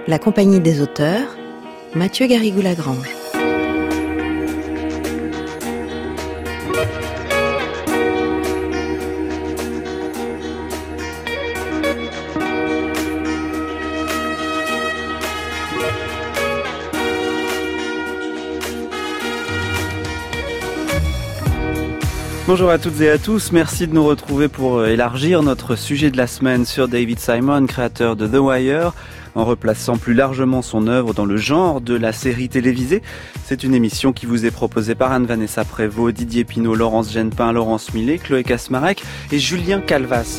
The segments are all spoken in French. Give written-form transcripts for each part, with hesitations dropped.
La Compagnie des auteurs, Mathieu Garrigou-Lagrange. Bonjour à toutes et à tous, merci de nous retrouver pour élargir notre sujet de la semaine sur David Simon, créateur de The Wire, en replaçant plus largement son œuvre dans le genre de la série télévisée. C'est une émission qui vous est proposée par Anne-Vanessa Prévost, Didier Pinault, Laurence Genepin, Laurence Millet, Chloé Kasmarek et Julien Calvas.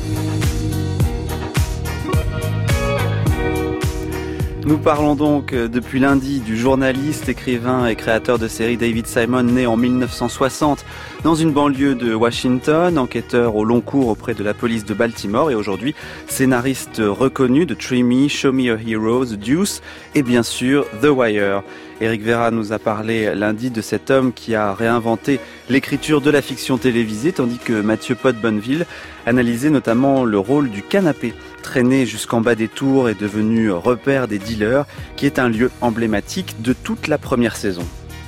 Nous parlons donc depuis lundi du journaliste, écrivain et créateur de séries David Simon, né en 1960 dans une banlieue de Washington, enquêteur au long cours auprès de la police de Baltimore et aujourd'hui scénariste reconnu de Tree Me, Show Me a Hero, The Deuce et bien sûr The Wire. Éric Vera nous a parlé lundi de cet homme qui a réinventé l'écriture de la fiction télévisée, tandis que Mathieu Pot-Bonneville analysait notamment le rôle du canapé, traîné jusqu'en bas des tours et devenu repère des dealers, qui est un lieu emblématique de toute la première saison.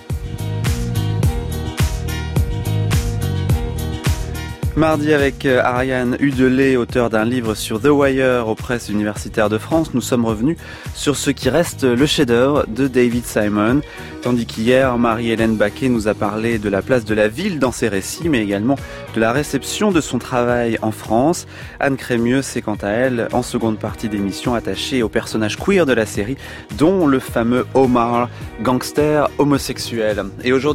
Mardi, avec Ariane Hudelet, auteur d'un livre sur The Wire aux presses universitaires de France, nous sommes revenus sur ce qui reste le chef-d'œuvre de David Simon. Tandis qu'hier, Marie-Hélène Baquet nous a parlé de la place de la ville dans ses récits, mais également de la réception de son travail en France. Anne Crémieux s'est quant à elle, en seconde partie d'émission, attachée au personnage queer de la série, dont le fameux Omar, gangster homosexuel. Et aujourd'hui ?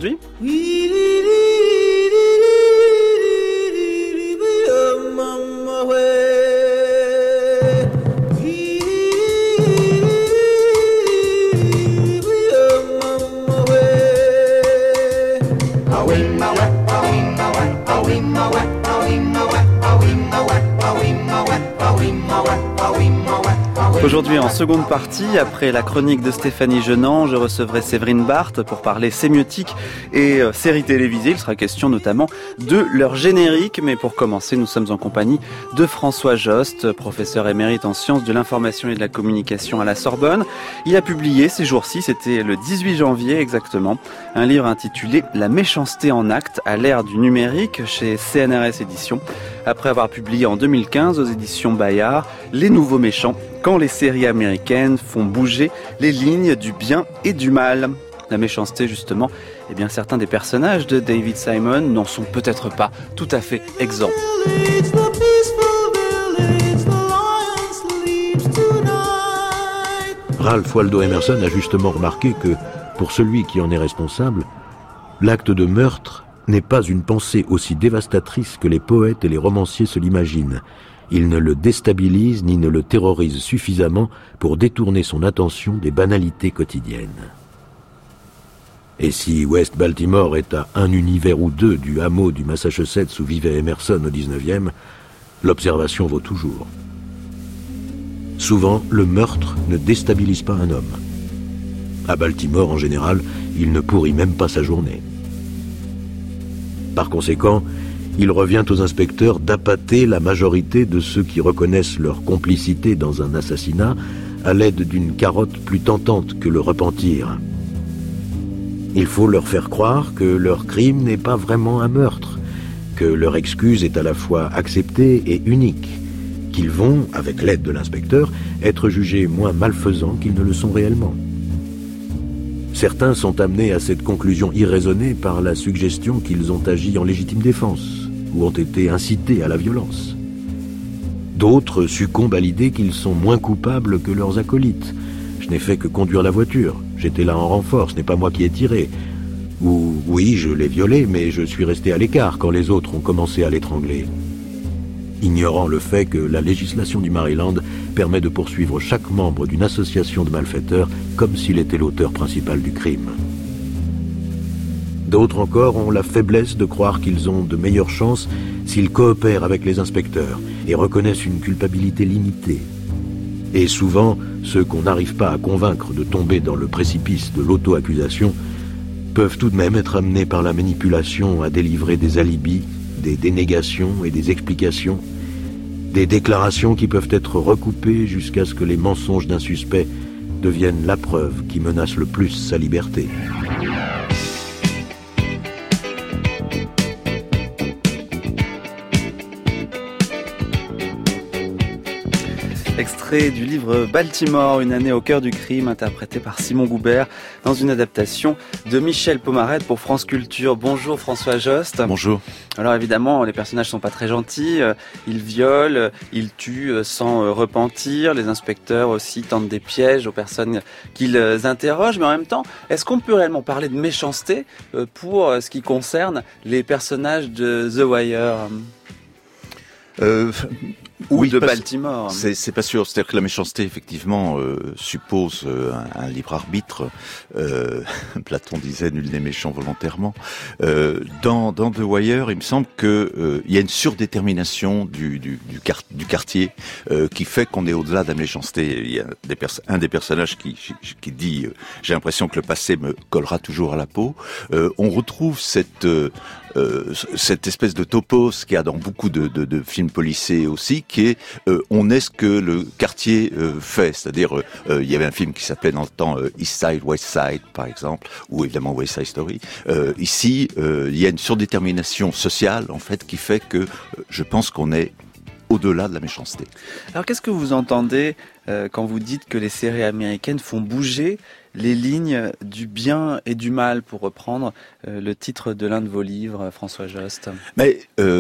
Aujourd'hui, en seconde partie, après la chronique de Stéphanie Jenant, je recevrai Séverine Barthes pour parler sémiotique et séries télévisées. Il sera question notamment de leur générique. Mais pour commencer, nous sommes en compagnie de François Jost, professeur émérite en sciences de l'information et de la communication à la Sorbonne. Il a publié ces jours-ci, c'était le 18 janvier exactement, un livre intitulé « La méchanceté en actes à l'ère du numérique » chez CNRS Éditions. Après avoir publié en 2015 aux éditions Bayard « Les nouveaux méchants », quand les séries américaines font bouger les lignes du bien et du mal. La méchanceté, justement, eh bien, certains des personnages de David Simon n'en sont peut-être pas tout à fait exempts. Ralph Waldo Emerson a justement remarqué que, pour celui qui en est responsable, l'acte de meurtre n'est pas une pensée aussi dévastatrice que les poètes et les romanciers se l'imaginent. Il ne le déstabilise ni ne le terrorise suffisamment pour détourner son attention des banalités quotidiennes. Et si West Baltimore est à un univers ou deux du hameau du Massachusetts où vivait Emerson au 19e, l'observation vaut toujours. Souvent, le meurtre ne déstabilise pas un homme. À Baltimore, en général, il ne pourrit même pas sa journée. Par conséquent, il revient aux inspecteurs d'appâter la majorité de ceux qui reconnaissent leur complicité dans un assassinat à l'aide d'une carotte plus tentante que le repentir. Il faut leur faire croire que leur crime n'est pas vraiment un meurtre, que leur excuse est à la fois acceptée et unique, qu'ils vont, avec l'aide de l'inspecteur, être jugés moins malfaisants qu'ils ne le sont réellement. Certains sont amenés à cette conclusion irraisonnée par la suggestion qu'ils ont agi en légitime défense ou ont été incités à la violence. D'autres succombent à l'idée qu'ils sont moins coupables que leurs acolytes. Je n'ai fait que conduire la voiture, j'étais là en renfort, ce n'est pas moi qui ai tiré. Ou oui, je l'ai violé, mais je suis resté à l'écart quand les autres ont commencé à l'étrangler. Ignorant le fait que la législation du Maryland permet de poursuivre chaque membre d'une association de malfaiteurs comme s'il était l'auteur principal du crime. D'autres encore ont la faiblesse de croire qu'ils ont de meilleures chances s'ils coopèrent avec les inspecteurs et reconnaissent une culpabilité limitée. Et souvent, ceux qu'on n'arrive pas à convaincre de tomber dans le précipice de l'auto-accusation peuvent tout de même être amenés par la manipulation à délivrer des alibis, des dénégations et des explications, des déclarations qui peuvent être recoupées jusqu'à ce que les mensonges d'un suspect deviennent la preuve qui menace le plus sa liberté. Extrait du livre Baltimore, une année au cœur du crime, interprété par Simon Goubert, dans une adaptation de Michel Pomarette pour France Culture. Bonjour François Jost. Bonjour. Alors évidemment, les personnages sont pas très gentils, ils violent, ils tuent sans repentir, les inspecteurs aussi tentent des pièges aux personnes qu'ils interrogent, mais en même temps, est-ce qu'on peut réellement parler de méchanceté pour ce qui concerne les personnages de The Wire ou oui, de Baltimore? C'est pas sûr. C'est-à-dire que la méchanceté, effectivement, suppose un libre arbitre. Platon disait nul n'est méchant volontairement. Dans The Wire, il me semble que il y a une surdétermination du quartier qui fait qu'on est au-delà de la méchanceté. Il y a un des personnages qui dit j'ai l'impression que le passé me collera toujours à la peau. On retrouve cette espèce de topos qu'il y a dans beaucoup de films policiers aussi, qui est on est ce que le quartier fait, c'est-à-dire il y avait un film qui s'appelait dans le temps East Side, West Side par exemple, ou évidemment West Side Story. Ici, il y a une surdétermination sociale en fait qui fait que je pense qu'on est au-delà de la méchanceté. Alors qu'est-ce que vous entendez quand vous dites que les séries américaines font bouger les lignes du bien et du mal, pour reprendre le titre de l'un de vos livres, François Jost? Mais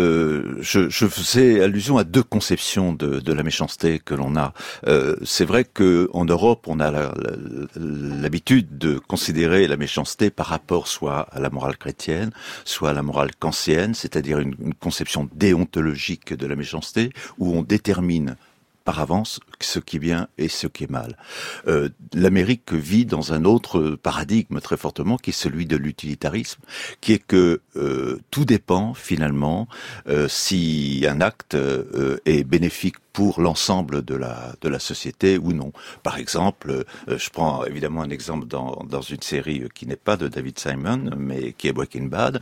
je faisais allusion à deux conceptions de la méchanceté que l'on a. C'est vrai que en Europe, on a l'habitude de considérer la méchanceté par rapport soit à la morale chrétienne, soit à la morale kantienne, c'est-à-dire une conception déontologique de la méchanceté, où on détermine par avance ce qui est bien et ce qui est mal. L'Amérique vit dans un autre paradigme très fortement, qui est celui de l'utilitarisme, qui est que tout dépend finalement si un acte est bénéfique pour l'ensemble de la société ou non. Par exemple, je prends évidemment un exemple dans une série qui n'est pas de David Simon, mais qui est Breaking Bad.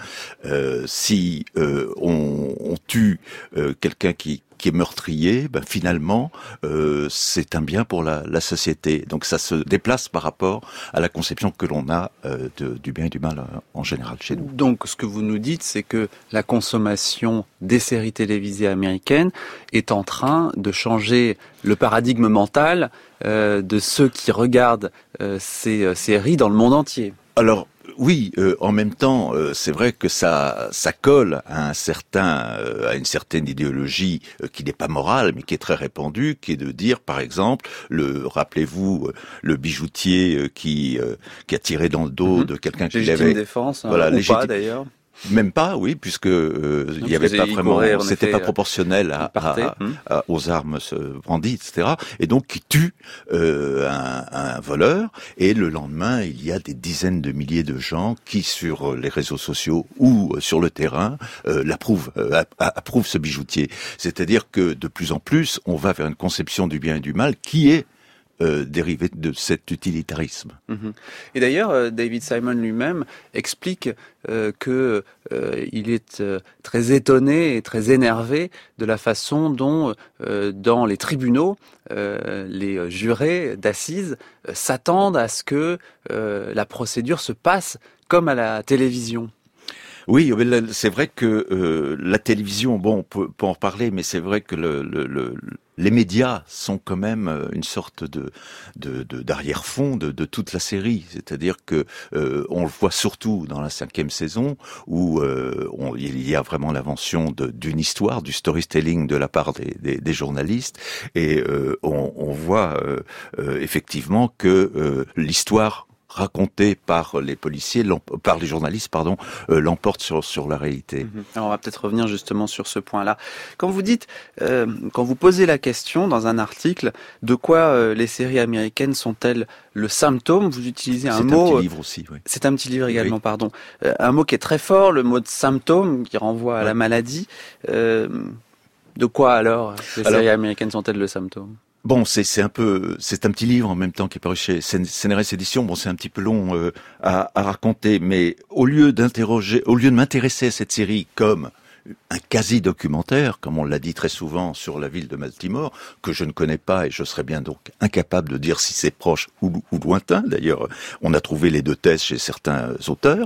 Si on tue quelqu'un qui est meurtrier, ben finalement, c'est un bien pour la société. Donc ça se déplace par rapport à la conception que l'on a du bien et du mal en général chez nous. Donc ce que vous nous dites, c'est que la consommation des séries télévisées américaines est en train de changer le paradigme mental de ceux qui regardent ces séries dans le monde entier. Alors, oui, en même temps, c'est vrai que ça colle à à une certaine idéologie qui n'est pas morale, mais qui est très répandue, qui est de dire, par exemple, rappelez-vous, le bijoutier qui a tiré dans le dos de quelqu'un qui l'avait. Légitime défense, voilà, ou pas d'ailleurs. Même pas, oui, puisque il y avait pas vraiment, c'était pas proportionnel aux armes brandies, etc. Et donc qui tue un voleur, et le lendemain il y a des dizaines de milliers de gens qui sur les réseaux sociaux ou sur le terrain approuvent ce bijoutier. C'est-à-dire que de plus en plus on va vers une conception du bien et du mal qui est dérivé de cet utilitarisme. Et d'ailleurs, David Simon lui-même explique que il est très étonné et très énervé de la façon dont, dans les tribunaux, les jurés d'assises s'attendent à ce que la procédure se passe comme à la télévision. Oui, c'est vrai que la télévision, bon, on peut en reparler, mais c'est vrai que les médias sont quand même une sorte d'arrière-fond de toute la série. C'est-à-dire que on le voit surtout dans la 5e saison où il y a vraiment l'invention d'une histoire, du storytelling de la part des journalistes, et on voit effectivement que l'histoire raconté par les policiers, par les journalistes, l'emporte sur la réalité. Alors on va peut-être revenir justement sur ce point-là. Quand vous dites, quand vous posez la question dans un article, de quoi les séries américaines sont-elles le symptôme, vous utilisez un mot... C'est un petit livre aussi, oui. C'est un petit livre également, oui. Pardon. Un mot qui est très fort, le mot de symptôme, qui renvoie à la maladie. De quoi alors les séries américaines sont-elles le symptôme ? Bon, c'est un petit livre en même temps qui est paru chez CNRS Éditions. Bon, c'est un petit peu long à raconter, mais au lieu de m'intéresser à cette série comme un quasi-documentaire, comme on l'a dit très souvent, sur la ville de Baltimore, que je ne connais pas et je serais bien donc incapable de dire si c'est proche ou lointain. D'ailleurs, on a trouvé les deux thèses chez certains auteurs.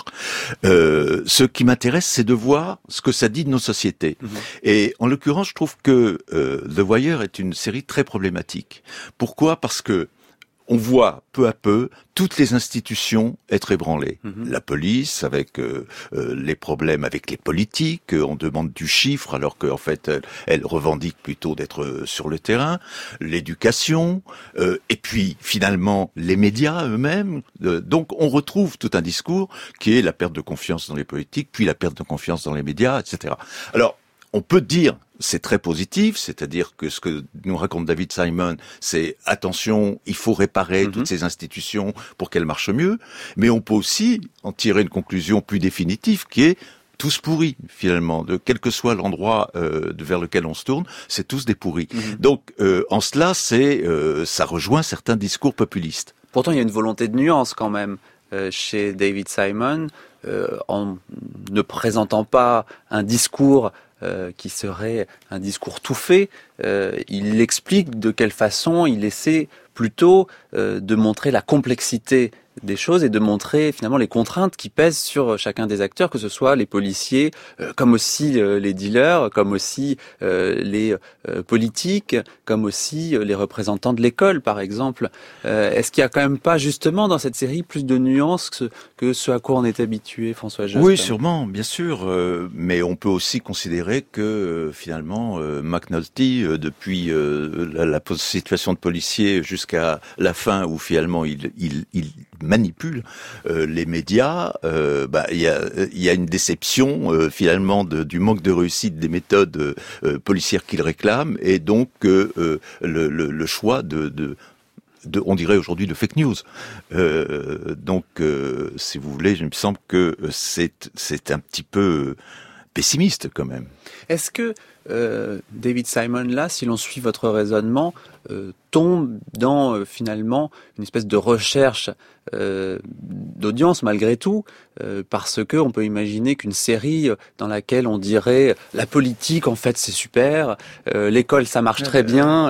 Ce qui m'intéresse, c'est de voir ce que ça dit de nos sociétés. Et en l'occurrence, je trouve que The Wire est une série très problématique. Pourquoi ? Parce que on voit peu à peu toutes les institutions être ébranlées. La police, avec les problèmes avec les politiques, on demande du chiffre alors qu'en fait elle revendique plutôt d'être sur le terrain. L'éducation, et puis finalement les médias eux-mêmes. Donc on retrouve tout un discours qui est la perte de confiance dans les politiques, puis la perte de confiance dans les médias, etc. Alors on peut dire c'est très positif, c'est-à-dire que ce que nous raconte David Simon, c'est attention, il faut réparer toutes ces institutions pour qu'elles marchent mieux, mais on peut aussi en tirer une conclusion plus définitive qui est tous pourris finalement, de quel que soit l'endroit vers lequel on se tourne, c'est tous des pourris. Donc en cela, ça rejoint certains discours populistes. Pourtant, il y a une volonté de nuance quand même chez David Simon, en ne présentant pas un discours qui serait un discours tout fait. Il explique de quelle façon il essaie plutôt de montrer la complexité des choses et de montrer finalement les contraintes qui pèsent sur chacun des acteurs, que ce soit les policiers, comme aussi les dealers, comme aussi les politiques, comme aussi les représentants de l'école, par exemple. Est-ce qu'il y a quand même pas justement dans cette série plus de nuances que ce à quoi on est habitué, François Jost ? Oui, sûrement, bien sûr, mais on peut aussi considérer que finalement McNulty, depuis la situation de policier jusqu'à la fin où finalement il manipule les médias, il y a une déception finalement du manque de réussite des méthodes policières qu'il réclame, et donc le choix on dirait aujourd'hui de fake news. Donc, si vous voulez, il me semble que c'est un petit peu pessimiste quand même. Est-ce que David Simon, là, si l'on suit votre raisonnement, tombe dans finalement une espèce de recherche d'audience malgré tout, parce que on peut imaginer qu'une série dans laquelle on dirait la politique en fait c'est super, l'école ça marche très bien,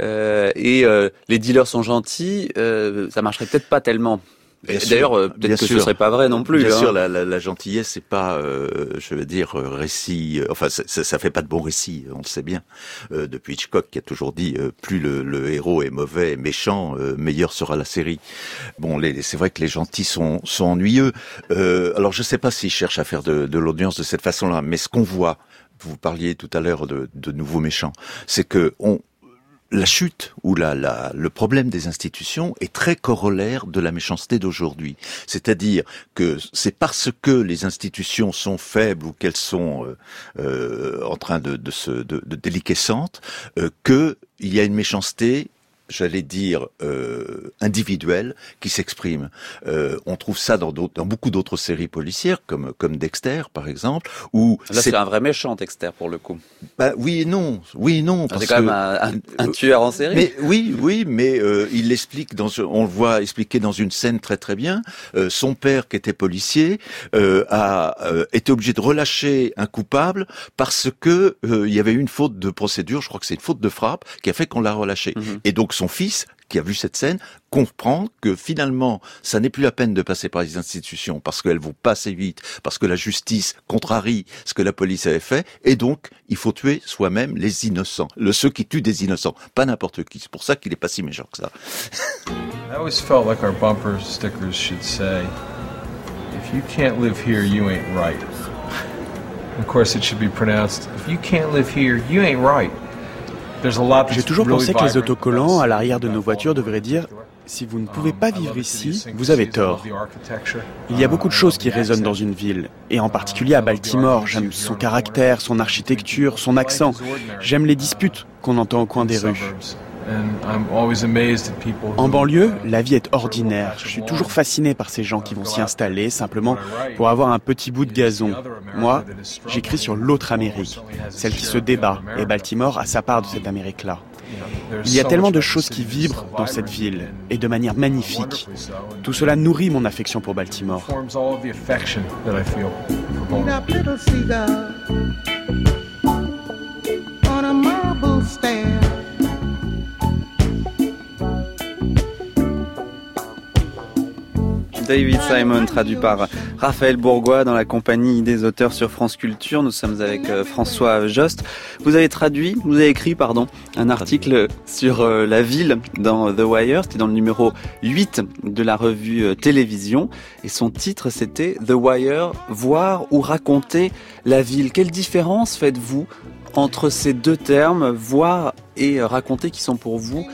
et les dealers sont gentils, ça marcherait peut-être pas tellement. D'ailleurs, peut-être que ce serait pas vrai non plus. Bien sûr, la gentillesse, c'est pas, je veux dire, récit. Enfin, ça fait pas de bon récit. On le sait bien. Depuis Hitchcock, qui a toujours dit, plus le héros est mauvais et méchant, meilleure sera la série. Bon, c'est vrai que les gentils sont ennuyeux. Alors, je sais pas s'ils cherchent à faire de l'audience de cette façon-là, mais ce qu'on voit, vous parliez tout à l'heure de nouveaux méchants, c'est que la chute ou le problème des institutions est très corollaire de la méchanceté d'aujourd'hui. C'est-à-dire que c'est parce que les institutions sont faibles ou qu'elles sont en train de déliquescentes qu'il y a une méchanceté, j'allais dire individuelle, qui s'exprime. On trouve ça dans beaucoup d'autres séries policières, comme Dexter par exemple, où là c'est un vrai méchant, Dexter, pour le coup. Oui et non, parce c'est quand même un tueur en série. Mais oui, mais il l'explique on le voit expliquer dans une scène très très bien. Son père, qui était policier, a été obligé de relâcher un coupable parce que il y avait eu une faute de procédure, je crois que c'est une faute de frappe, qui a fait qu'on l'a relâché. Et donc son fils, qui a vu cette scène, comprend que finalement, ça n'est plus la peine de passer par les institutions parce qu'elles vont pas assez vite, parce que la justice contrarie ce que la police avait fait, et donc il faut tuer soi-même les innocents, ceux qui tuent des innocents, pas n'importe qui. C'est pour ça qu'il est pas si méchant que ça. I always felt like our bumper stickers should say, "If you can't live here, you ain't right." Of course, it should be pronounced, "If you can't live here, you ain't right." J'ai toujours pensé que les autocollants à l'arrière de nos voitures devraient dire « Si vous ne pouvez pas vivre ici, vous avez tort ». Il y a beaucoup de choses qui résonnent dans une ville, et en particulier à Baltimore. J'aime son caractère, son architecture, son accent. J'aime les disputes qu'on entend au coin des rues. En banlieue, la vie est ordinaire. Je suis toujours fasciné par ces gens qui vont s'y installer simplement pour avoir un petit bout de gazon. Moi, j'écris sur l'autre Amérique, celle qui se débat, et Baltimore a sa part de cette Amérique-là. Il y a tellement de choses qui vibrent dans cette ville, et de manière magnifique. Tout cela nourrit mon affection pour Baltimore. David Simon, traduit par Raphaël Bourgois dans la compagnie des auteurs sur France Culture. Nous sommes avec François Jost. Vous avez écrit un article sur la ville dans The Wire. C'était dans le numéro 8 de la revue Télévision. Et son titre, c'était The Wire, voir ou raconter la ville. Quelle différence faites-vous entre ces deux termes, voir et raconter, qui sont pour vous,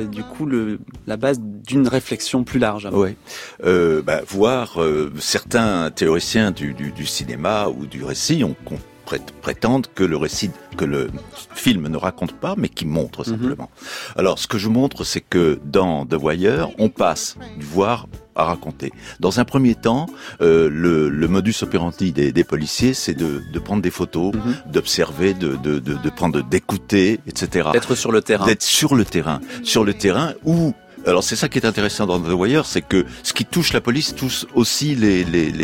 la base d'une réflexion plus large? Oui. Voir, certains théoriciens du cinéma ou du récit prétendent que le film ne raconte pas, mais qui montre simplement. Alors, ce que je montre, c'est que dans The Wire, on passe du voir à raconter. Dans un premier temps, le modus operandi des policiers, c'est de prendre des photos, d'observer, d'écouter, etc. D'être sur le terrain. D'être sur le terrain où... Alors c'est ça qui est intéressant dans The Wire, c'est que ce qui touche la police touche aussi les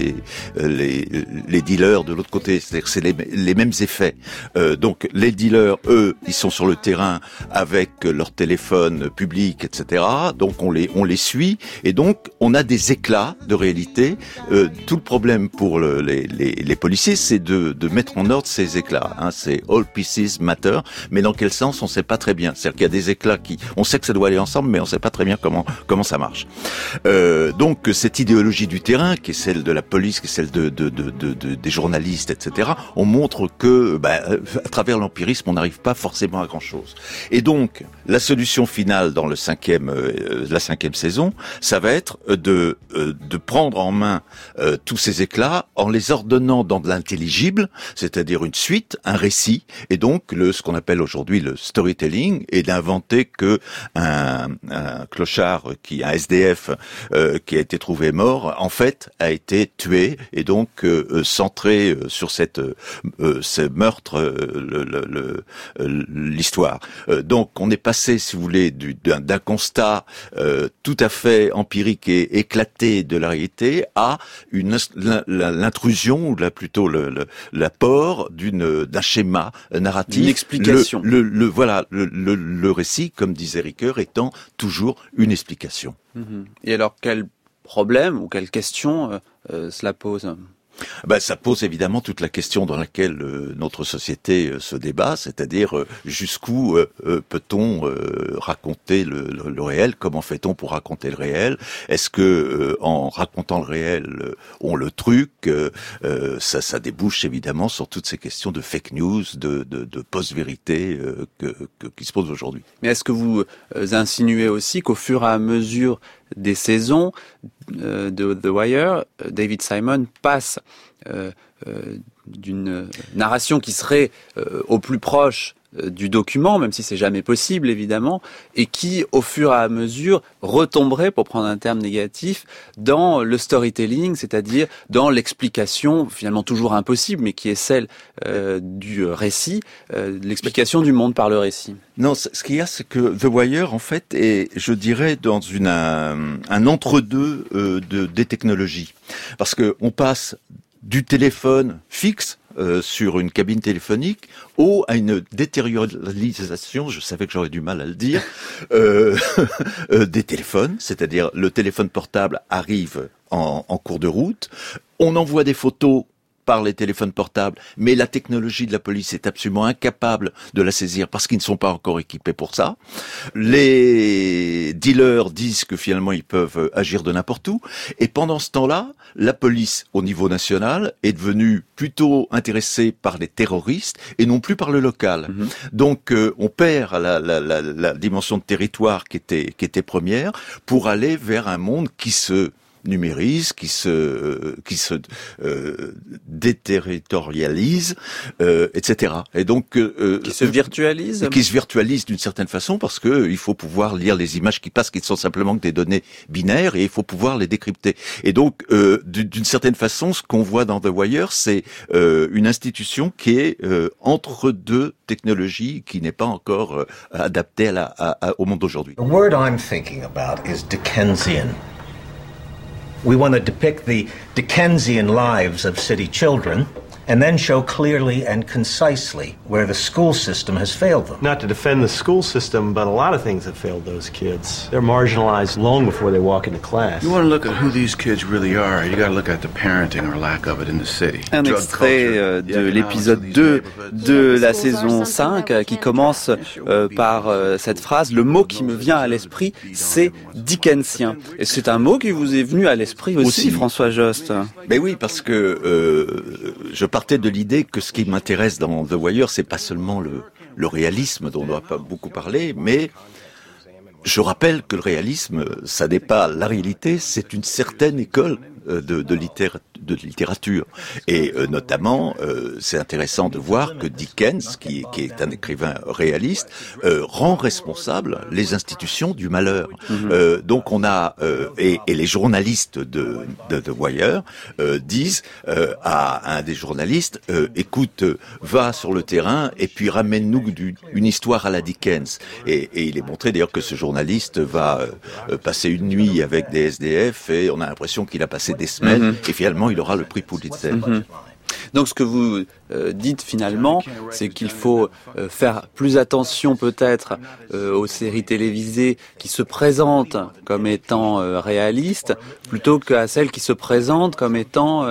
dealers de l'autre côté. C'est-à-dire que c'est les mêmes effets. Donc les dealers, eux, ils sont sur le terrain avec leur téléphone public, etc. Donc on les suit et donc on a des éclats de réalité. Tout le problème pour les policiers, c'est de mettre en ordre ces éclats. C'est all pieces matter, mais dans quel sens on sait pas très bien. C'est-à-dire qu'il y a des éclats on sait que ça doit aller ensemble, mais on sait pas très bien comment ça marche. Donc cette idéologie du terrain, qui est celle de la police, qui est celle des journalistes, etc., on montre que à travers l'empirisme, on n'arrive pas forcément à grand chose. Et donc la solution finale dans la cinquième saison, ça va être de prendre en main tous ces éclats en les ordonnant dans de l'intelligible, c'est-à-dire une suite, un récit, et donc ce qu'on appelle aujourd'hui le storytelling, et d'inventer que un clochard, un SDF qui a été trouvé mort, en fait, a été tué, et donc centré sur ce meurtre, l'histoire. Donc, on est passé, si vous voulez, d'un constat tout à fait empirique et éclaté de la réalité à l'intrusion, ou plutôt l'apport d'un schéma narratif. Une explication. Le récit, comme disait Ricoeur, étant toujours une explication. Et alors, quel problème ou quelle question cela pose ? Ça pose évidemment toute la question dans laquelle notre société se débat, c'est-à-dire jusqu'où peut-on raconter le réel, comment fait-on pour raconter le réel, est-ce que en racontant le réel on le truc, ça débouche évidemment sur toutes ces questions de fake news, de post-vérité qui se posent aujourd'hui. Mais est-ce que vous insinuez aussi qu'au fur et à mesure des saisons de The Wire, David Simon passe d'une narration qui serait au plus proche du document, même si c'est jamais possible évidemment, et qui au fur et à mesure retomberait, pour prendre un terme négatif, dans le storytelling, c'est-à-dire dans l'explication finalement toujours impossible, mais qui est celle du récit, l'explication du monde par le récit. Non, ce qu'il y a, c'est que The Wire, en fait, est, je dirais, dans un entre-deux des technologies, parce que on passe du téléphone fixe sur une cabine téléphonique à une détérioralisation, je savais que j'aurais du mal à le dire, des téléphones, c'est-à-dire le téléphone portable arrive en cours de route, on envoie des photos par les téléphones portables, mais la technologie de la police est absolument incapable de la saisir parce qu'ils ne sont pas encore équipés pour ça. Les dealers disent que finalement ils peuvent agir de n'importe où, et pendant ce temps-là, la police au niveau national est devenue plutôt intéressée par les terroristes et non plus par le local. Donc on perd la dimension de territoire qui était première pour aller vers un monde qui se numérise, qui se déterritorialise, etc. Et donc qui se virtualise, d'une certaine façon, parce que il faut pouvoir lire les images qui passent, qui ne sont simplement que des données binaires, et il faut pouvoir les décrypter. Et donc d'une certaine façon, ce qu'on voit dans The Wire, c'est une institution qui est entre deux technologies, qui n'est pas encore adaptée au monde d'aujourd'hui. The word I'm thinking about is Dickensian. We want to depict the Dickensian lives of city children and then show clearly and concisely where the school system has failed them. Not to defend the school system, but a lot of things have failed those kids. They're marginalized long before they walk into class. You want to look at who these kids really are, you got to look at the parenting or lack of it in the city. Un extrait de l'épisode 2 de la saison 5 qui commence par cette phrase: le mot qui me vient à l'esprit, c'est Dickensien. Et c'est un mot qui vous est venu à l'esprit aussi. François Jost. Mais oui, parce que je partais de l'idée que ce qui m'intéresse dans The Wire, c'est pas seulement le réalisme dont on doit pas beaucoup parler, mais je rappelle que le réalisme, ça n'est pas la réalité, c'est une certaine école de littérature. Et notamment, c'est intéressant de voir que Dickens, qui est un écrivain réaliste, rend responsable les institutions du malheur. Donc on a et les journalistes de The Wire disent à un des journalistes, écoute, va sur le terrain et puis ramène-nous une histoire à la Dickens. Et il est montré d'ailleurs que ce journaliste va passer une nuit avec des SDF et on a l'impression qu'il a passé des semaines et finalement il aura le prix Pulitzer. Donc ce que vous dites finalement, c'est qu'il faut faire plus attention peut-être aux séries télévisées qui se présentent comme étant réalistes, plutôt qu'à celles qui se présentent comme étant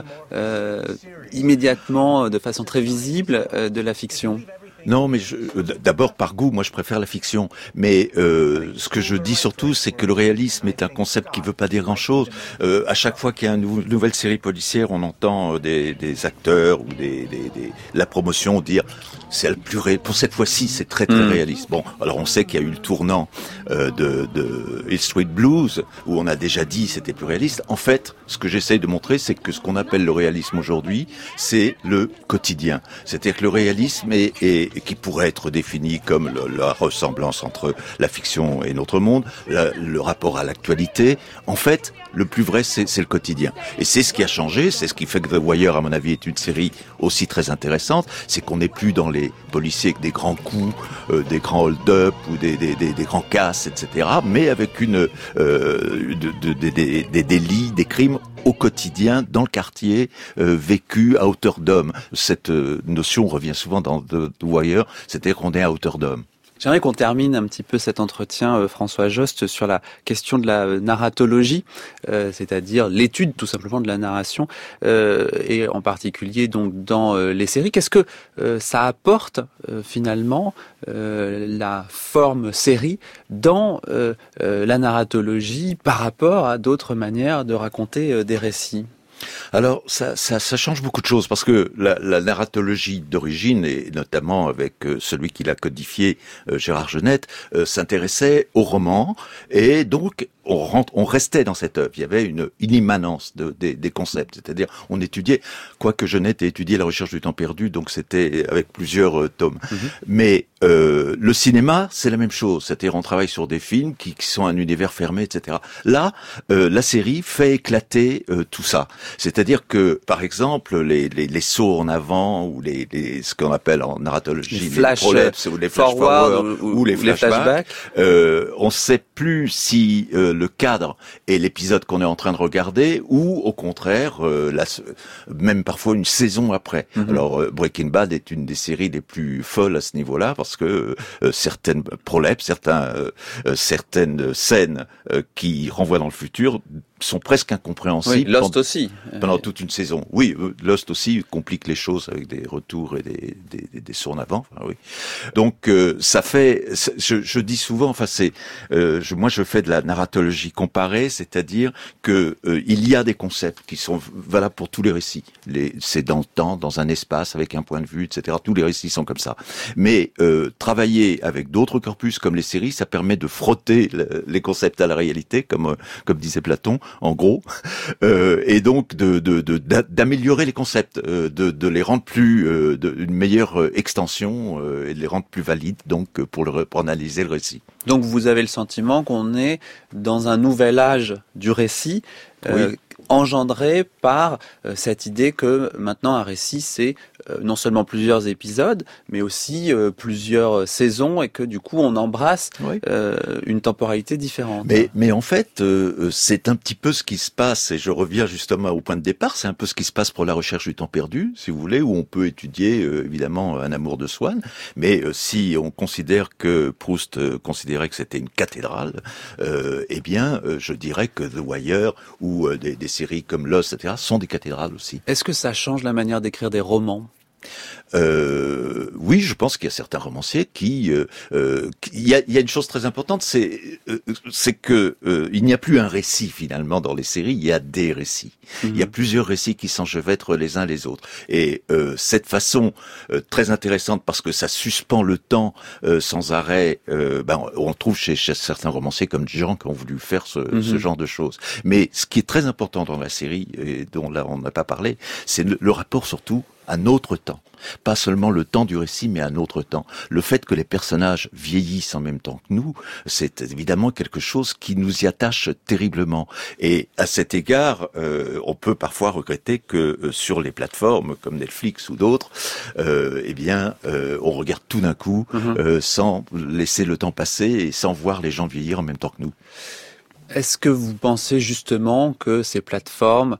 immédiatement, de façon très visible, de la fiction. Non, mais d'abord par goût, moi je préfère la fiction. Mais ce que je dis surtout, c'est que le réalisme est un concept qui veut pas dire grand-chose. À chaque fois qu'il y a une nouvelle série policière, on entend des acteurs ou la promotion dire c'est le plus pour cette fois-ci, c'est très très réaliste. Bon, alors on sait qu'il y a eu le tournant de Hill Street Blues où on a déjà dit c'était plus réaliste. En fait, ce que j'essaye de montrer, c'est que ce qu'on appelle le réalisme aujourd'hui, c'est le quotidien. C'est-à-dire que le réalisme qui pourrait être défini comme la ressemblance entre la fiction et notre monde, le rapport à l'actualité. En fait, le plus vrai, c'est le quotidien. Et c'est ce qui a changé, c'est ce qui fait que The Wire, à mon avis, est une série aussi très intéressante, c'est qu'on n'est plus dans les policiers avec des grands coups, des grands hold-up ou des grands casses, etc., mais avec des délits, des crimes au quotidien, dans le quartier, vécu à hauteur d'homme. Cette notion revient souvent dans The Wire, c'est-à-dire qu'on est à hauteur d'homme. J'aimerais qu'on termine un petit peu cet entretien, François Jost, sur la question de la narratologie, c'est-à-dire l'étude tout simplement de la narration, et en particulier donc dans les séries. Qu'est-ce que ça apporte finalement la forme série dans la narratologie par rapport à d'autres manières de raconter des récits ? Alors ça change beaucoup de choses parce que la narratologie d'origine, et notamment avec celui qui l'a codifié, Gérard Genette, s'intéressait au roman, et donc on restait dans cette œuvre. Il y avait une immanence des concepts, c'est-à-dire on étudiait, quoique Genette ait étudié la recherche du temps perdu, donc c'était avec plusieurs tomes. Mais le cinéma, c'est la même chose, c'est-à-dire on travaille sur des films qui sont un univers fermé, etc. Là, la série fait éclater tout ça. C'est-à-dire que, par exemple, les sauts en avant ou ce qu'on appelle en narratologie les prolapses ou les flash-forward ou les flashbacks, on ne sait plus si le cadre est l'épisode qu'on est en train de regarder ou au contraire même parfois une saison après. Alors Breaking Bad est une des séries les plus folles à ce niveau-là parce que certaines prolapses, certaines scènes qui renvoient dans le futur sont presque incompréhensibles. Oui, Lost aussi. Pendant toute une saison. Oui, Lost aussi complique les choses avec des retours et des sauts en avant. Enfin, oui. Donc ça fait. Je dis souvent. Enfin, moi, je fais de la narratologie comparée, c'est-à-dire que il y a des concepts qui sont valables pour tous les récits. C'est dans le temps, dans un espace, avec un point de vue, etc. Tous les récits sont comme ça. Mais travailler avec d'autres corpus comme les séries, ça permet de frotter les concepts à la réalité, comme disait Platon. En gros, et donc d'améliorer les concepts, de les rendre une meilleure extension et de les rendre plus valides, donc pour analyser le récit. Donc vous avez le sentiment qu'on est dans un nouvel âge du récit, oui. Engendré par cette idée que maintenant un récit c'est non seulement plusieurs épisodes, mais aussi plusieurs saisons, et que du coup on embrasse une temporalité différente. Mais en fait, c'est un petit peu ce qui se passe, et je reviens justement au point de départ, c'est un peu ce qui se passe pour la recherche du temps perdu, si vous voulez, où on peut étudier évidemment Un amour de Swann, mais si on considère que Proust considérait que c'était une cathédrale, eh bien je dirais que The Wire ou des séries comme Lost, etc., sont des cathédrales aussi. Est-ce que ça change la manière d'écrire des romans ? Oui, je pense qu'il y a certains romanciers qui, il y a une chose très importante, c'est que il n'y a plus un récit finalement dans les séries, il y a des récits. Il y a plusieurs récits qui s'enchevêtrent les uns les autres. Et cette façon très intéressante, parce que ça suspend le temps sans arrêt, on trouve chez certains romanciers comme Jean qui ont voulu faire ce genre de choses. Mais ce qui est très important dans la série, et dont là on n'a pas parlé, c'est le rapport surtout à notre temps. Pas seulement le temps du récit, mais à notre temps. Le fait que les personnages vieillissent en même temps que nous, c'est évidemment quelque chose qui nous y attache terriblement. Et à cet égard, on peut parfois regretter que sur les plateformes comme Netflix ou d'autres, on regarde tout d'un coup sans laisser le temps passer et sans voir les gens vieillir en même temps que nous. Est-ce que vous pensez justement que ces plateformes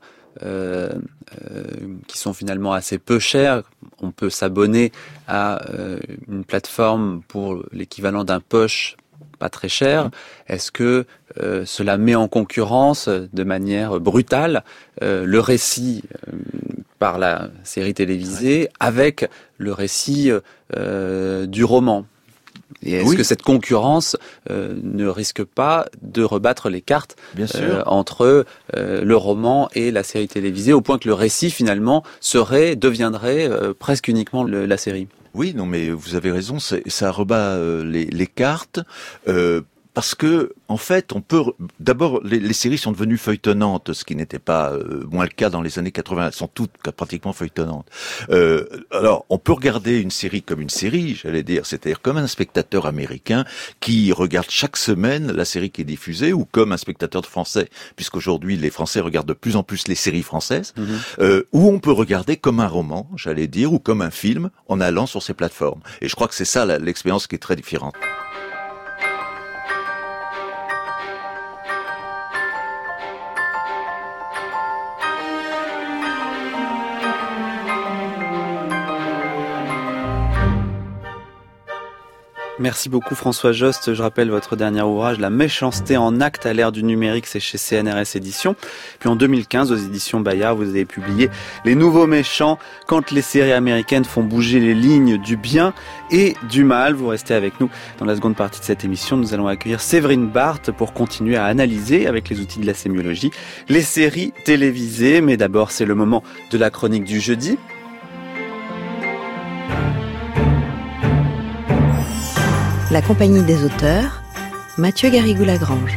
qui sont finalement assez peu chères, on peut s'abonner à une plateforme pour l'équivalent d'un poche pas très cher, est-ce que cela met en concurrence de manière brutale le récit par la série télévisée avec le récit du roman ? Et est-ce que cette concurrence ne risque pas de rebattre les cartes entre le roman et la série télévisée, au point que le récit finalement deviendrait presque uniquement la série ? Oui, non, mais vous avez raison, ça rebat les cartes. Parce que, en fait, d'abord, les séries sont devenues feuilletonnantes, ce qui n'était pas moins le cas dans les années 80. Elles sont toutes pratiquement feuilletonnantes. Alors, on peut regarder une série comme une série, j'allais dire, c'est-à-dire comme un spectateur américain qui regarde chaque semaine la série qui est diffusée, ou comme un spectateur de français, puisqu'aujourd'hui les Français regardent de plus en plus les séries françaises, ou on peut regarder comme un roman, j'allais dire, ou comme un film, en allant sur ces plateformes. Et je crois que c'est ça l'expérience qui est très différente. Merci beaucoup François Jost. Je rappelle votre dernier ouvrage, La méchanceté en acte à l'ère du numérique, c'est chez CNRS Éditions. Puis en 2015, aux éditions Bayard, vous avez publié Les nouveaux méchants, quand les séries américaines font bouger les lignes du bien et du mal. Vous restez avec nous dans la seconde partie de cette émission. Nous allons accueillir Séverine Barthes pour continuer à analyser, avec les outils de la sémiologie, les séries télévisées. Mais d'abord, c'est le moment de la chronique du jeudi. La compagnie des auteurs, Mathieu Garrigou-Lagrange.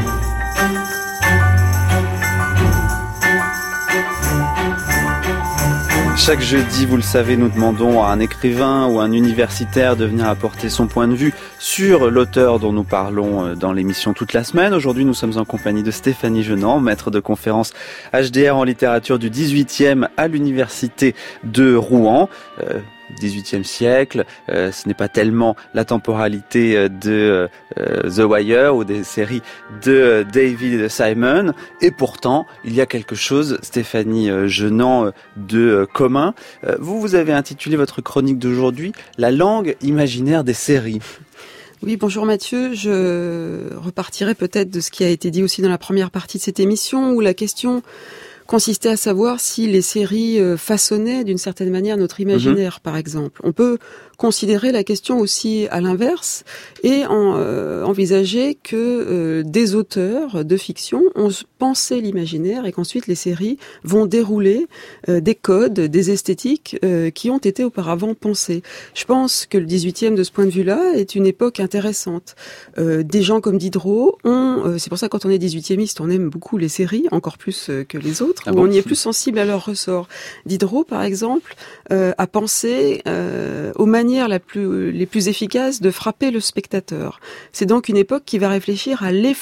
Chaque jeudi, vous le savez, nous demandons à un écrivain ou un universitaire de venir apporter son point de vue sur l'auteur dont nous parlons dans l'émission toute la semaine. Aujourd'hui, nous sommes en compagnie de Stéphanie Jenant, maître de conférence HDR en littérature du 18e à l'université de Rouen. 18e siècle, ce n'est pas tellement la temporalité de The Wire ou des séries de David Simon, et pourtant il y a quelque chose, Stéphanie Jenant, de commun. Vous avez intitulé votre chronique d'aujourd'hui « La langue imaginaire des séries ». Oui, bonjour Mathieu. Je repartirai peut-être de ce qui a été dit aussi dans la première partie de cette émission, où la question consistait à savoir si les séries façonnaient d'une certaine manière notre imaginaire, par exemple. On peut considérer la question aussi à l'inverse et envisager que des auteurs de fiction ont pensé l'imaginaire et qu'ensuite les séries vont dérouler des codes, des esthétiques qui ont été auparavant pensés. Je pense que le 18e, de ce point de vue-là, est une époque intéressante. Des gens comme Diderot c'est pour ça que quand on est 18e-iste, on aime beaucoup les séries, encore plus que les autres, on y est plus sensible à leur ressort. Diderot, par exemple, a pensé aux manières les plus efficaces de frapper le spectateur. C'est donc une époque qui va réfléchir à l'effet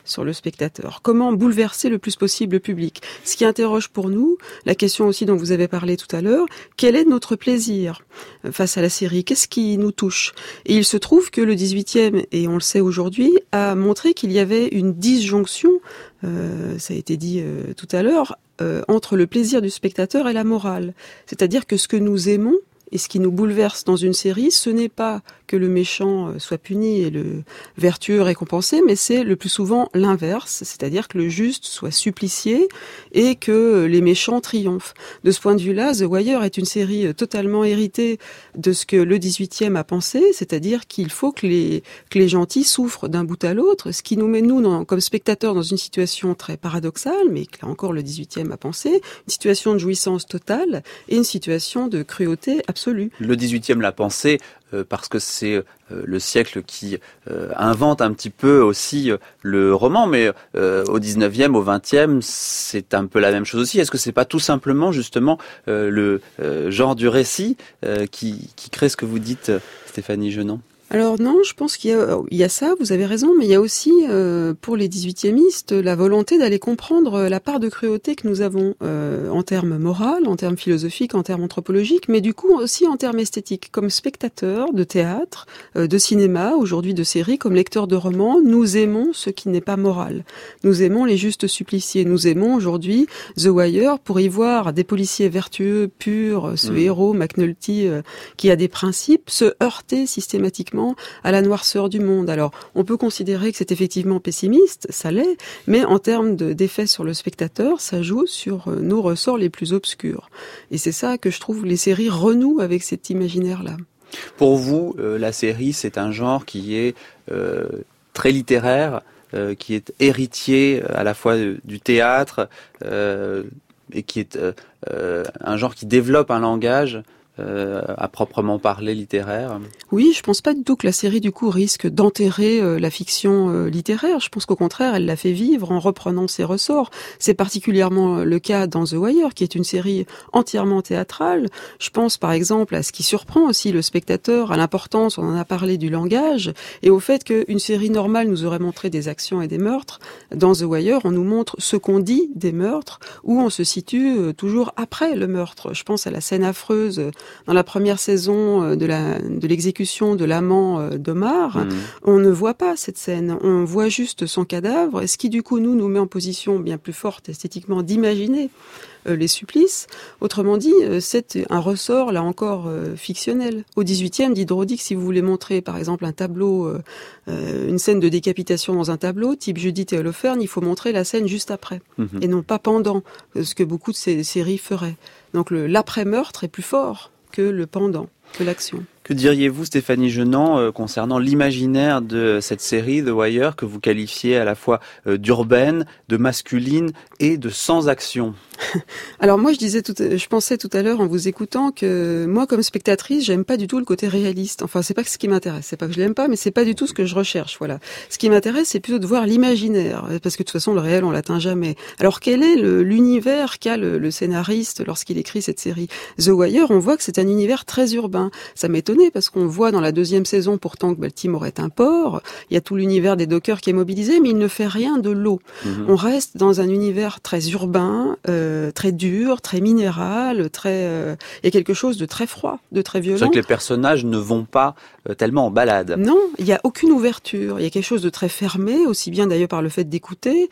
sur le spectateur. Comment bouleverser le plus possible le public? Ce qui interroge pour nous, la question aussi dont vous avez parlé tout à l'heure, quel est notre plaisir face à la série? Qu'est-ce qui nous touche? Et il se trouve que le 18e, et on le sait aujourd'hui, a montré qu'il y avait une disjonction, ça a été dit tout à l'heure, entre le plaisir du spectateur et la morale. C'est-à-dire que ce que nous aimons, et ce qui nous bouleverse dans une série, ce n'est pas que le méchant soit puni et le vertueux récompensé, mais c'est le plus souvent l'inverse, c'est-à-dire que le juste soit supplicié et que les méchants triomphent. De ce point de vue-là, The Wire est une série totalement héritée de ce que le 18e a pensé, c'est-à-dire qu'il faut que les gentils souffrent d'un bout à l'autre, ce qui nous met, nous, comme spectateurs, dans une situation très paradoxale, mais que là encore le 18e a pensé, une situation de jouissance totale et une situation de cruauté absolue. Le 18e l'a pensé parce que c'est le siècle qui invente un petit peu aussi le roman, mais au 19e, au 20e, c'est un peu la même chose aussi. Est-ce que c'est pas tout simplement justement le genre du récit qui crée ce que vous dites, Stéphanie Genand? Alors non, je pense qu'il y a ça, vous avez raison, mais il y a aussi, pour les 18e-istes, la volonté d'aller comprendre la part de cruauté que nous avons en termes moraux, en termes philosophiques, en termes anthropologiques, mais du coup aussi en termes esthétiques. Comme spectateurs de théâtre, de cinéma, aujourd'hui de séries, comme lecteurs de romans, nous aimons ce qui n'est pas moral. Nous aimons les justes suppliciés. Nous aimons aujourd'hui The Wire pour y voir des policiers vertueux, purs, ce héros, McNulty, qui a des principes, se heurter systématiquement à la noirceur du monde. Alors, on peut considérer que c'est effectivement pessimiste, ça l'est, mais en termes d'effet sur le spectateur, ça joue sur nos ressorts les plus obscurs. Et c'est ça que je trouve les séries renouent avec cet imaginaire-là. Pour vous, la série, c'est un genre qui est très littéraire, qui est héritier à la fois du théâtre, et qui est un genre qui développe un langage à proprement parler littéraire. Oui, je pense pas du tout que la série du coup risque d'enterrer la fiction littéraire. Je pense qu'au contraire, elle la fait vivre en reprenant ses ressorts. C'est particulièrement le cas dans The Wire, qui est une série entièrement théâtrale. Je pense par exemple à ce qui surprend aussi le spectateur, à l'importance, on en a parlé, du langage, et au fait qu'une série normale nous aurait montré des actions et des meurtres. Dans The Wire, on nous montre ce qu'on dit des meurtres, où on se situe toujours après le meurtre. Je pense à la scène affreuse dans la première saison de l'exécution de l'amant d'Omar. On ne voit pas cette scène, on voit juste son cadavre, ce qui du coup nous met en position bien plus forte esthétiquement d'imaginer les supplices. Autrement dit, c'est un ressort, là encore, fictionnel. Au 18e, Diderot dit que si vous voulez montrer, par exemple, un tableau, une scène de décapitation dans un tableau, type Judith et Holoferne, il faut montrer la scène juste après, et non pas pendant, ce que beaucoup de ces séries feraient. Donc l'après-meurtre est plus fort que le pendant, que l'action. Que diriez-vous, Stéphanie Genand, concernant l'imaginaire de cette série, The Wire, que vous qualifiez à la fois d'urbaine, de masculine et de sans-action? Alors moi, je pensais tout à l'heure en vous écoutant que moi, comme spectatrice, j'aime pas du tout le côté réaliste. Enfin, c'est pas ce qui m'intéresse. C'est pas que je l'aime pas, mais c'est pas du tout ce que je recherche. Voilà. Ce qui m'intéresse, c'est plutôt de voir l'imaginaire, parce que de toute façon, le réel, on l'atteint jamais. Alors, quel est l'univers qu'a le scénariste lorsqu'il écrit cette série? The Wire, on voit que c'est un univers très urbain. Ça m'étonnait parce qu'on voit dans la deuxième saison pourtant que Baltimore est un port. Il y a tout l'univers des dockers qui est mobilisé, mais il ne fait rien de l'eau. On reste dans un univers très urbain, très dur, très minéral, il y a quelque chose de très froid, de très violent. C'est vrai que les personnages ne vont pas tellement en balade. Non, il n'y a aucune ouverture. Il y a quelque chose de très fermé, aussi bien d'ailleurs par le fait d'écouter.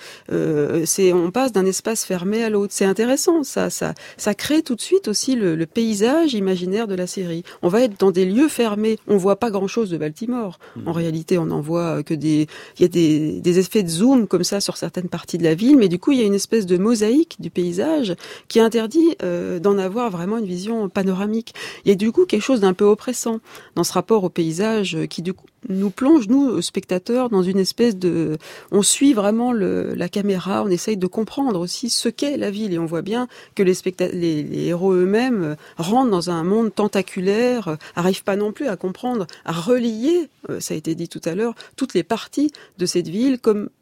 On passe d'un espace fermé à l'autre. C'est intéressant, ça crée tout de suite aussi le paysage imaginaire de la série. On va être dans des lieux fermés. On voit pas grand-chose de Baltimore. En réalité, on en voit que il y a des effets de zoom comme ça sur certaines parties de la ville, mais du coup, il y a une espèce de mosaïque du paysage qui interdit d'en avoir vraiment une vision panoramique. Il y a du coup quelque chose d'un peu oppressant dans ce rapport au paysage qui du coup nous plonge, nous, spectateurs, dans une espèce de... On suit vraiment la caméra, on essaye de comprendre aussi ce qu'est la ville. Et on voit bien que les héros eux-mêmes rentrent dans un monde tentaculaire, arrivent pas non plus à comprendre, à relier, ça a été dit tout à l'heure, toutes les parties de cette ville comme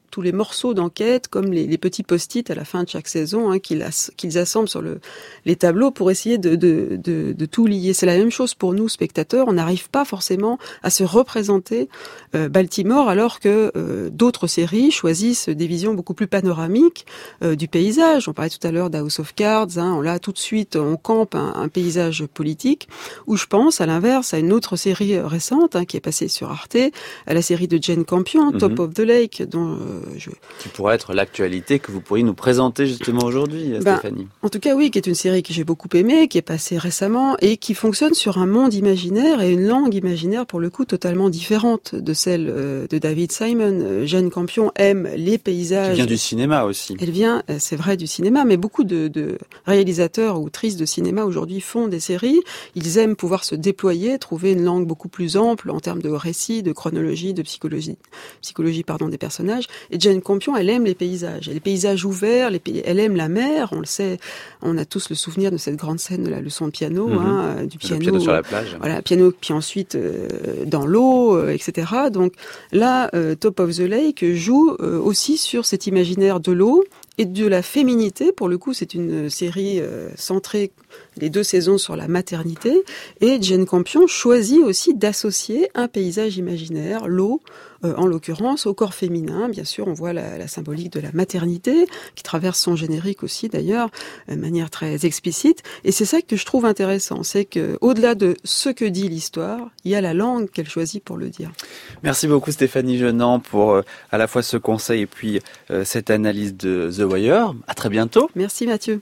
tous les morceaux d'enquête, comme les petits post-it à la fin de chaque saison, qu'ils assemblent sur les tableaux pour essayer de tout lier. C'est la même chose pour nous, spectateurs. On n'arrive pas forcément à se représenter Baltimore, alors que d'autres séries choisissent des visions beaucoup plus panoramiques du paysage. On parlait tout à l'heure d'House of Cards. Là, tout de suite, on campe un paysage politique, où je pense, à l'inverse, à une autre série récente qui est passée sur Arte, à la série de Jane Campion, Top of the Lake, dont qui pourrait être l'actualité que vous pourriez nous présenter justement aujourd'hui, Stéphanie. En tout cas, oui, qui est une série que j'ai beaucoup aimée, qui est passée récemment et qui fonctionne sur un monde imaginaire et une langue imaginaire pour le coup totalement différente de celle de David Simon. Jane Campion aime les paysages. Qui vient du cinéma aussi. Elle vient, c'est vrai, du cinéma, mais beaucoup de réalisateurs ou autrices de cinéma aujourd'hui font des séries. Ils aiment pouvoir se déployer, trouver une langue beaucoup plus ample en termes de récit, de chronologie, de psychologie des personnages. Et Jane Campion, elle aime les paysages. Et les paysages ouverts, elle aime la mer, on le sait. On a tous le souvenir de cette grande scène de la leçon de piano, du piano. Le piano sur la plage. Voilà, piano, puis ensuite dans l'eau, etc. Donc là, Top of the Lake joue aussi sur cet imaginaire de l'eau et de la féminité. Pour le coup, c'est une série centrée, les 2 saisons, sur la maternité. Et Jane Campion choisit aussi d'associer un paysage imaginaire, l'eau, en l'occurrence, au corps féminin. Bien sûr, on voit la symbolique de la maternité, qui traverse son générique aussi, d'ailleurs, de manière très explicite. Et c'est ça que je trouve intéressant, c'est que, au-delà de ce que dit l'histoire, il y a la langue qu'elle choisit pour le dire. Merci beaucoup Stéphanie Jenant pour à la fois ce conseil et puis cette analyse de The Wire. À très bientôt. Merci Mathieu.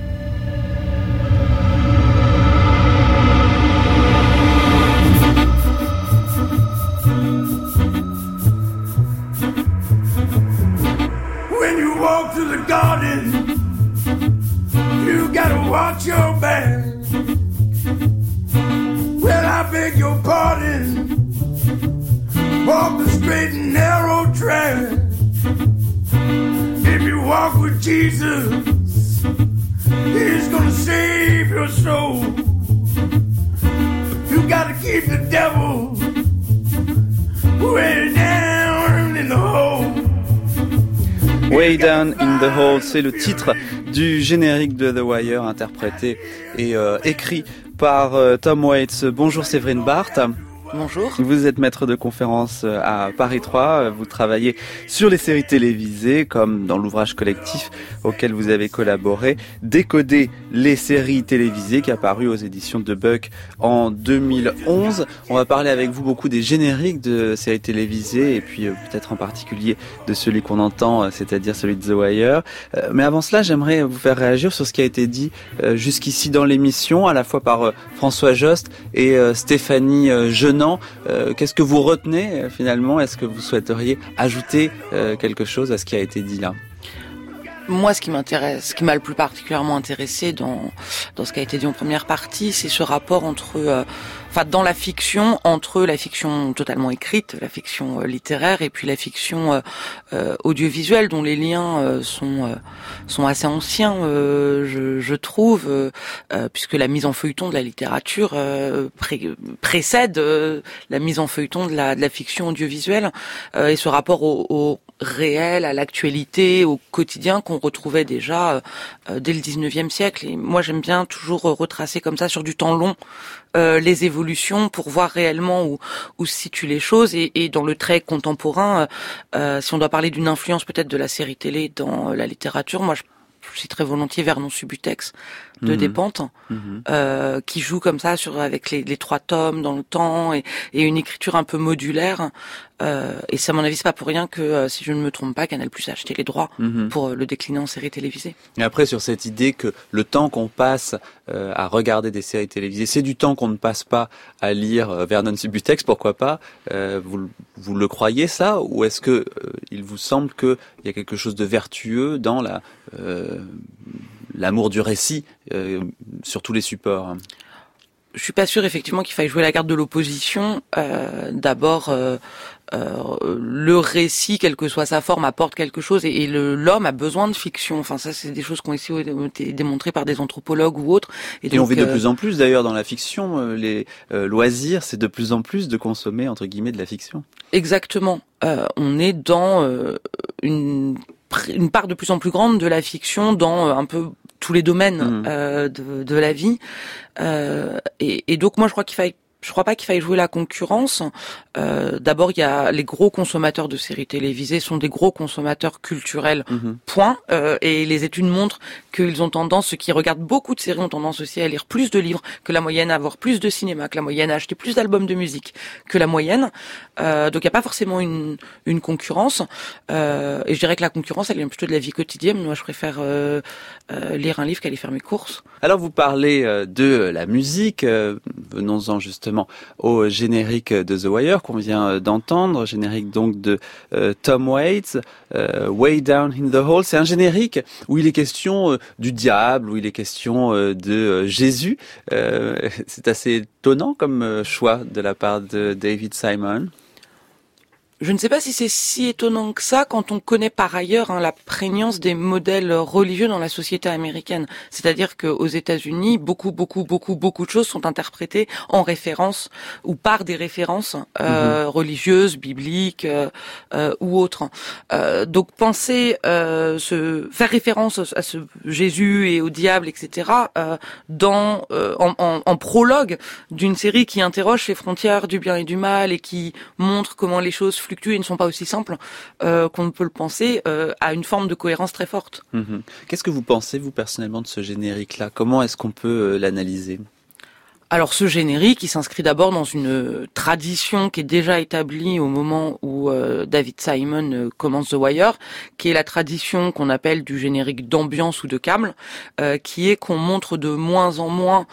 Walk to the garden, you gotta watch your back. Well, I beg your pardon, walk the straight and narrow track. If you walk with Jesus, He's gonna save your soul. You gotta keep the devil way down in the hole. Way Down in the Hole, c'est le titre du générique de The Wire, interprété et écrit par Tom Waits. Bonjour Séverine Barth. Bonjour. Vous êtes maître de conférence à Paris 3. Vous travaillez sur les séries télévisées, comme dans l'ouvrage collectif auquel vous avez collaboré, Décoder les séries télévisées, qui a paru aux éditions de Buck en 2011. On va parler avec vous beaucoup des génériques de séries télévisées et puis peut-être en particulier de celui qu'on entend, c'est-à-dire celui de The Wire. Mais avant cela, j'aimerais vous faire réagir sur ce qui a été dit jusqu'ici dans l'émission, à la fois par François Jost et Stéphanie Jenant. Qu'est-ce que vous retenez finalement? Est-ce que vous souhaiteriez ajouter quelque chose à ce qui a été dit là? Moi, ce qui m'intéresse, ce qui m'a le plus particulièrement intéressé dans ce qui a été dit en première partie, c'est ce rapport entre, dans la fiction, entre la fiction totalement écrite, la fiction littéraire, et puis la fiction audiovisuelle, dont les liens sont assez anciens, je trouve, puisque la mise en feuilleton de la littérature précède la mise en feuilleton de la fiction audiovisuelle, et ce rapport au réel, à l'actualité, au quotidien qu'on retrouvait déjà dès le 19e siècle. Et moi, j'aime bien toujours retracer comme ça sur du temps long les évolutions pour voir réellement où se situent les choses. Et dans le trait contemporain, si on doit parler d'une influence peut-être de la série télé dans la littérature, moi je citerai volontiers Vernon Subutex de Despentes, qui joue comme ça avec les 3 tomes dans le temps et une écriture un peu modulaire. Et ça, à mon avis, c'est pas pour rien que, si je ne me trompe pas, Canal+ a acheté les droits pour le décliner en série télévisée. Et après, sur cette idée que le temps qu'on passe à regarder des séries télévisées, c'est du temps qu'on ne passe pas à lire Vernon Subutex, pourquoi pas? Vous le croyez ça, ou est-ce que il vous semble qu'il y a quelque chose de vertueux dans l'amour du récit sur tous les supports? je suis pas sûre effectivement qu'il faille jouer la carte de l'opposition. D'abord, le récit, quelle que soit sa forme, apporte quelque chose et l'homme a besoin de fiction. Enfin, ça, c'est des choses qui ont été démontrées par des anthropologues ou autres. Et donc, on vit de plus en plus, d'ailleurs, dans la fiction, les loisirs, c'est de plus en plus de consommer, entre guillemets, de la fiction. Exactement. On est dans une part de plus en plus grande de la fiction dans un peu tous les domaines de la vie. Et donc, moi, je crois pas qu'il faille jouer la concurrence. D'abord, il y a les gros consommateurs de séries télévisées sont des gros consommateurs culturels. Point. Et les études montrent qu'ils ont tendance, ceux qui regardent beaucoup de séries ont tendance aussi à lire plus de livres que la moyenne, à voir plus de cinéma que la moyenne, à acheter plus d'albums de musique que la moyenne. Donc, il n'y a pas forcément une concurrence. Et je dirais que la concurrence, elle vient plutôt de la vie quotidienne. Moi, je préfère lire un livre qu'aller faire mes courses. Alors, vous parlez de la musique. Venons-en justement au générique de The Wire qu'on vient d'entendre, générique donc de Tom Waits, Way Down in the Hole. C'est un générique où il est question du diable, où il est question de Jésus. C'est assez étonnant comme choix de la part de David Simon. Je ne sais pas si c'est si étonnant que ça quand on connaît par ailleurs la prégnance des modèles religieux dans la société américaine. C'est-à-dire qu'aux États-Unis, beaucoup de choses sont interprétées en référence ou par des références religieuses, bibliques ou autres. Donc penser faire référence à ce Jésus et au diable, etc. En prologue d'une série qui interroge les frontières du bien et du mal et qui montre comment les choses fluctuent et ne sont pas aussi simples qu'on ne peut le penser, à une forme de cohérence très forte. Qu'est-ce que vous pensez, vous, personnellement, de ce générique-là ? Comment est-ce qu'on peut l'analyser ? Alors ce générique, il s'inscrit d'abord dans une tradition qui est déjà établie au moment où David Simon commence The Wire, qui est la tradition qu'on appelle du générique d'ambiance ou de câble, qui est qu'on montre de moins en moins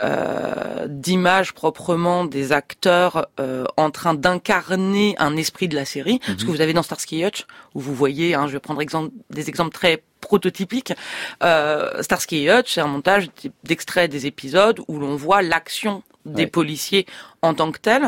d'images proprement des acteurs en train d'incarner un esprit de la série. Ce que vous avez dans Starsky et Hutch, où vous voyez, je vais prendre des exemples très prototypique. Starsky et Hutch, c'est un montage d'extraits des épisodes où l'on voit l'action des policiers en tant que tel.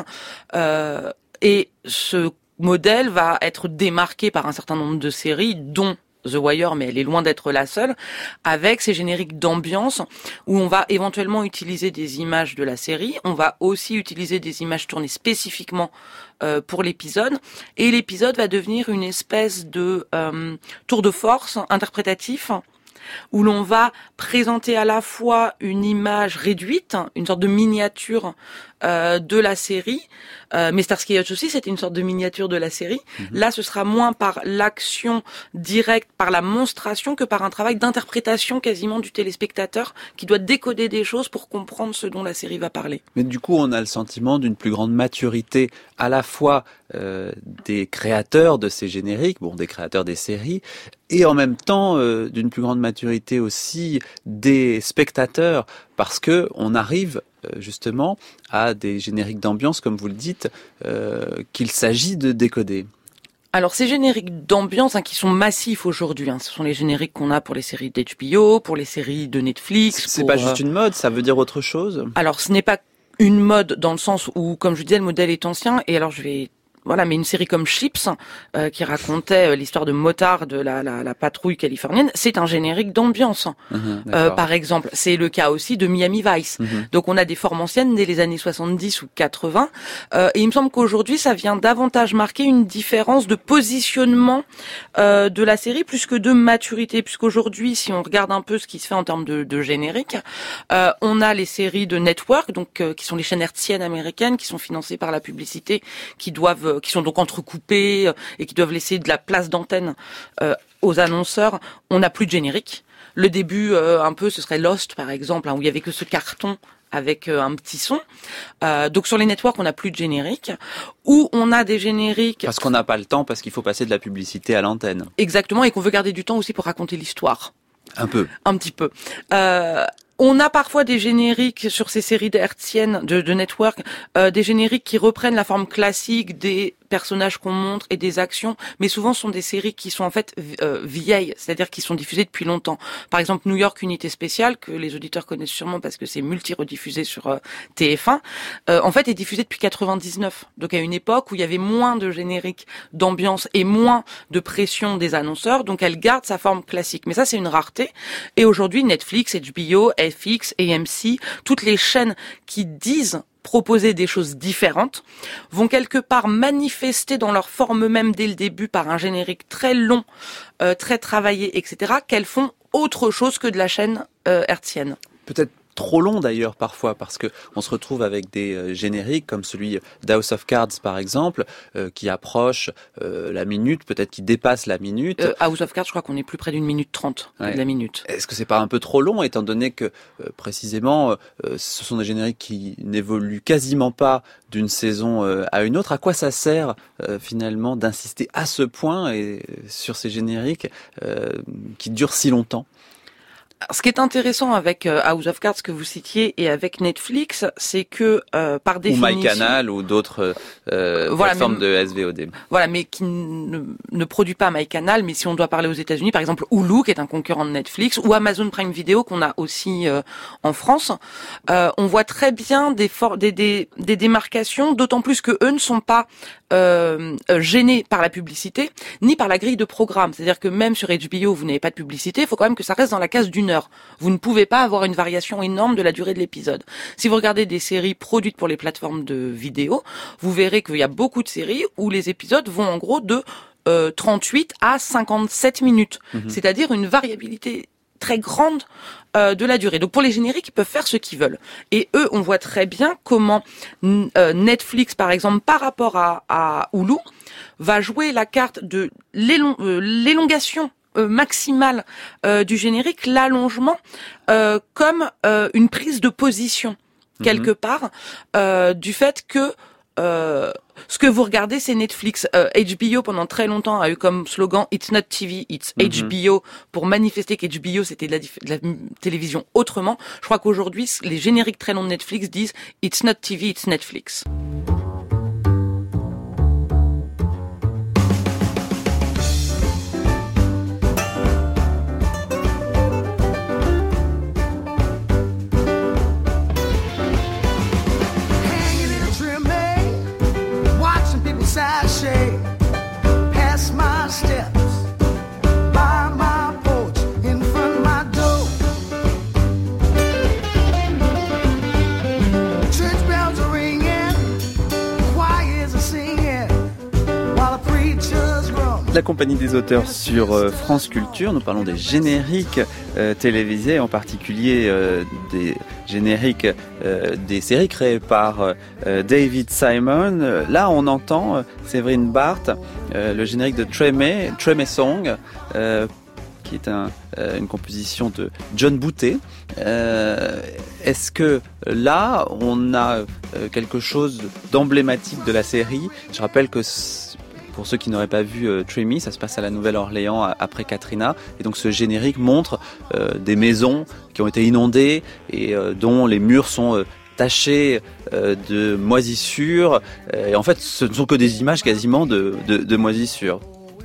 Et ce modèle va être démarqué par un certain nombre de séries, dont The Wire, mais elle est loin d'être la seule, avec ces génériques d'ambiance où on va éventuellement utiliser des images de la série, on va aussi utiliser des images tournées spécifiquement pour l'épisode, et l'épisode va devenir une espèce de tour de force interprétatif où l'on va présenter à la fois une image réduite, une sorte de miniature de la série, mais Starsky et Hutch aussi, c'était une sorte de miniature de la série. Là, ce sera moins par l'action directe, par la monstration, que par un travail d'interprétation quasiment du téléspectateur qui doit décoder des choses pour comprendre ce dont la série va parler. Mais du coup, on a le sentiment d'une plus grande maturité à la fois des créateurs de ces génériques, des créateurs des séries, et en même temps d'une plus grande maturité aussi des spectateurs, parce que on arrive justement à des génériques d'ambiance, comme vous le dites, qu'il s'agit de décoder. Alors ces génériques d'ambiance qui sont massifs aujourd'hui, ce sont les génériques qu'on a pour les séries d'HBO, pour les séries de Netflix. C'est pas juste une mode, ça veut dire autre chose ? Alors ce n'est pas une mode dans le sens où, comme je disais, le modèle est ancien, et alors mais une série comme Chips, qui racontait l'histoire de Motard de la patrouille californienne, c'est un générique d'ambiance. Par exemple, c'est le cas aussi de Miami Vice. Donc on a des formes anciennes dès les années 70 ou 80, et il me semble qu'aujourd'hui ça vient davantage marquer une différence de positionnement de la série plus que de maturité, puisqu'aujourd'hui, si on regarde un peu ce qui se fait en termes de générique, on a les séries de network, donc qui sont les chaînes hertziennes américaines, qui sont financées par la publicité, qui sont donc entrecoupées et qui doivent laisser de la place d'antenne aux annonceurs. On n'a plus de générique. Le début, un peu, ce serait Lost, par exemple, où il y avait que ce carton avec un petit son. Donc sur les networks, on n'a plus de générique. Ou on a des génériques... Parce qu'on n'a pas le temps, parce qu'il faut passer de la publicité à l'antenne. Exactement, et qu'on veut garder du temps aussi pour raconter l'histoire. Un peu. Un petit peu. On a parfois des génériques sur ces séries hertziennes de network, des génériques qui reprennent la forme classique des personnages qu'on montre et des actions, mais souvent ce sont des séries qui sont en fait vieilles, c'est-à-dire qui sont diffusées depuis longtemps. Par exemple, New York Unité Spéciale, que les auditeurs connaissent sûrement parce que c'est multi-rediffusé sur TF1, en fait est diffusé depuis 99. Donc à une époque où il y avait moins de génériques d'ambiance et moins de pression des annonceurs, donc elle garde sa forme classique. Mais ça, c'est une rareté. Et aujourd'hui, Netflix, HBO, FX, AMC, toutes les chaînes qui disent proposer des choses différentes, vont quelque part manifester dans leur forme même dès le début par un générique très long, très travaillé, etc., qu'elles font autre chose que de la chaîne hertzienne. Peut-être trop long d'ailleurs parfois, parce que on se retrouve avec des génériques comme celui d'House of Cards par exemple, qui approche la minute, peut-être qui dépasse la minute. House of Cards, je crois qu'on est plus près d'une minute 30 de la minute. Est-ce que c'est pas un peu trop long, étant donné que précisément ce sont des génériques qui n'évoluent quasiment pas d'une saison à une autre? À quoi ça sert finalement d'insister à ce point et sur ces génériques qui durent si longtemps? Ce qui est intéressant avec House of Cards que vous citiez et avec Netflix, c'est que par définition... Ou MyCanal ou d'autres plateformes de SVOD. Voilà, mais qui ne produit pas MyCanal, mais si on doit parler aux États-Unis, par exemple Hulu, qui est un concurrent de Netflix, ou Amazon Prime Video, qu'on a aussi en France, on voit très bien des démarcations, d'autant plus que eux ne sont pas gênés par la publicité, ni par la grille de programme. C'est-à-dire que même sur HBO, vous n'avez pas de publicité, il faut quand même que ça reste dans la case d'une heure. Vous ne pouvez pas avoir une variation énorme de la durée de l'épisode. Si vous regardez des séries produites pour les plateformes de vidéo, vous verrez qu'il y a beaucoup de séries où les épisodes vont en gros de 38 à 57 minutes. C'est-à-dire une variabilité très grande de la durée. Donc pour les génériques, ils peuvent faire ce qu'ils veulent. Et eux, on voit très bien comment Netflix, par exemple, par rapport à Hulu, va jouer la carte de l'élongation maximale du générique, l'allongement comme une prise de position quelque part du fait que ce que vous regardez, c'est Netflix. HBO, pendant très longtemps, a eu comme slogan « It's not TV, it's HBO » pour manifester qu'HBO, c'était de la télévision autrement. Je crois qu'aujourd'hui, les génériques très longs de Netflix disent « It's not TV, it's Netflix ». La compagnie des auteurs sur France Culture, nous parlons des génériques télévisés, en particulier des génériques des séries créées par David Simon. Là, on entend Séverine Barth, le générique de Treme Song, qui est une composition de John Boutet. Est-ce que là, on a quelque chose d'emblématique de la série? Je rappelle que pour ceux qui n'auraient pas vu Treme, ça se passe à la Nouvelle-Orléans après Katrina. Et donc ce générique montre des maisons qui ont été inondées et dont les murs sont tachés de moisissures. Et en fait, ce ne sont que des images quasiment de moisissures.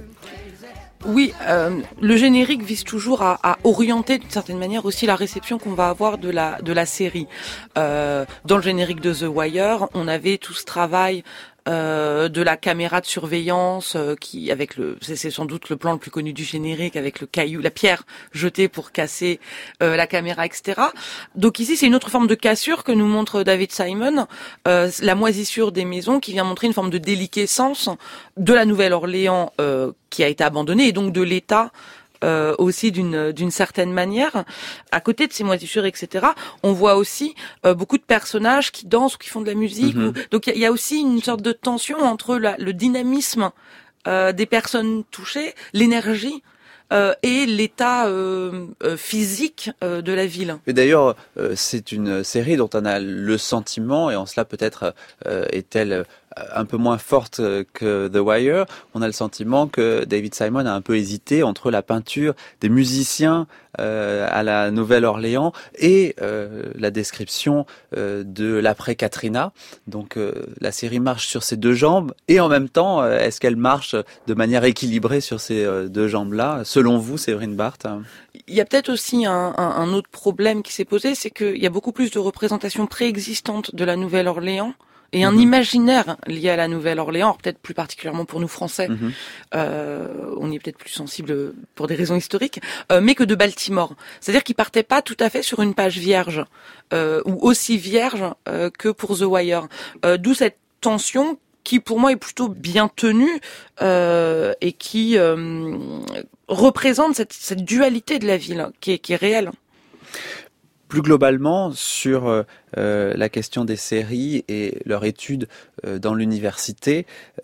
Oui, le générique vise toujours à orienter d'une certaine manière aussi la réception qu'on va avoir de la série. Dans le générique de The Wire, on avait tout ce travail de la caméra de surveillance qui avec c'est sans doute le plan le plus connu du générique, avec le caillou, la pierre jetée pour casser la caméra, etc. Donc ici c'est une autre forme de cassure que nous montre David Simon, la moisissure des maisons, qui vient montrer une forme de déliquescence de la Nouvelle-Orléans qui a été abandonnée, et donc de l'État aussi d'une certaine manière. À côté de ces moisissures, etc., on voit aussi beaucoup de personnages qui dansent ou qui font de la musique. Donc il y a aussi une sorte de tension entre le dynamisme des personnes touchées, l'énergie et l'état physique de la ville. Et d'ailleurs, c'est une série dont on a le sentiment, et en cela peut-être est-elle un peu moins forte que The Wire, on a le sentiment que David Simon a un peu hésité entre la peinture des musiciens à la Nouvelle-Orléans et la description de l'après-Katrina. Donc la série marche sur ces deux jambes et en même temps, est-ce qu'elle marche de manière équilibrée sur ces deux jambes-là, selon vous, Séverine Barth? Il y a peut-être aussi un autre problème qui s'est posé, c'est qu'il y a beaucoup plus de représentations préexistantes de la Nouvelle-Orléans et un imaginaire lié à la Nouvelle-Orléans, peut-être plus particulièrement pour nous Français, on y est peut-être plus sensible pour des raisons historiques, mais que de Baltimore. C'est-à-dire qu'ils partaient pas tout à fait sur une page vierge, ou aussi vierge que pour The Wire. D'où cette tension qui pour moi est plutôt bien tenue et qui représente cette dualité de la ville qui est réelle. Plus globalement, sur la question des séries et leur étude dans l'université,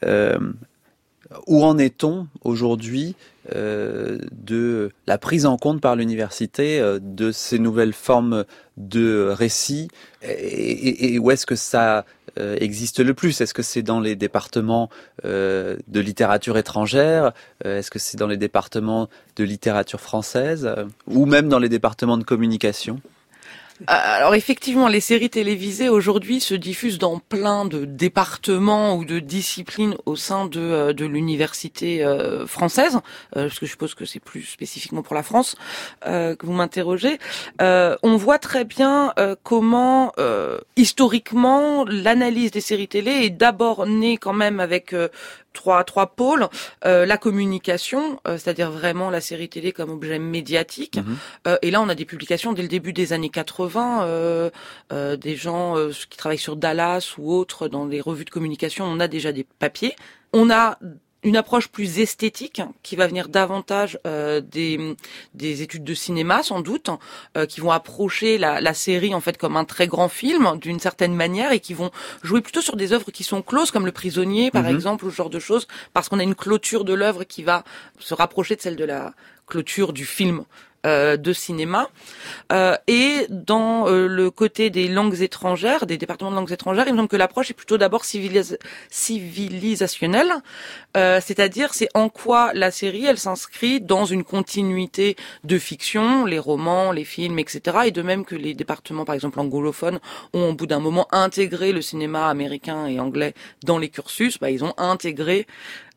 où en est-on aujourd'hui de la prise en compte par l'université de ces nouvelles formes de récits et où est-ce que ça existe le plus? Est-ce que c'est dans les départements de littérature étrangère? Est-ce que c'est dans les départements de littérature française? Ou même dans les départements de communication? Alors effectivement, les séries télévisées aujourd'hui se diffusent dans plein de départements ou de disciplines au sein de l'université française, parce que je suppose que c'est plus spécifiquement pour la France que vous m'interrogez. On voit très bien comment historiquement l'analyse des séries télé est d'abord née quand même avec trois pôles, la communication, c'est-à-dire vraiment la série télé comme objet médiatique. Et là, on a des publications dès le début des années 80, des gens qui travaillent sur Dallas ou autres dans les revues de communication. On a déjà des papiers. On a une approche plus esthétique qui va venir davantage des études de cinéma sans doute, qui vont approcher la série en fait comme un très grand film d'une certaine manière et qui vont jouer plutôt sur des œuvres qui sont closes comme Le Prisonnier par exemple ou ce genre de choses, parce qu'on a une clôture de l'œuvre qui va se rapprocher de celle de la clôture du film de cinéma. Et dans le côté des langues étrangères, des départements de langues étrangères, il me semble que l'approche est plutôt d'abord civilisationnelle, c'est-à-dire c'est en quoi la série, elle s'inscrit dans une continuité de fiction, les romans, les films, etc. Et de même que les départements, par exemple anglophones, ont au bout d'un moment intégré le cinéma américain et anglais dans les cursus, ils ont intégré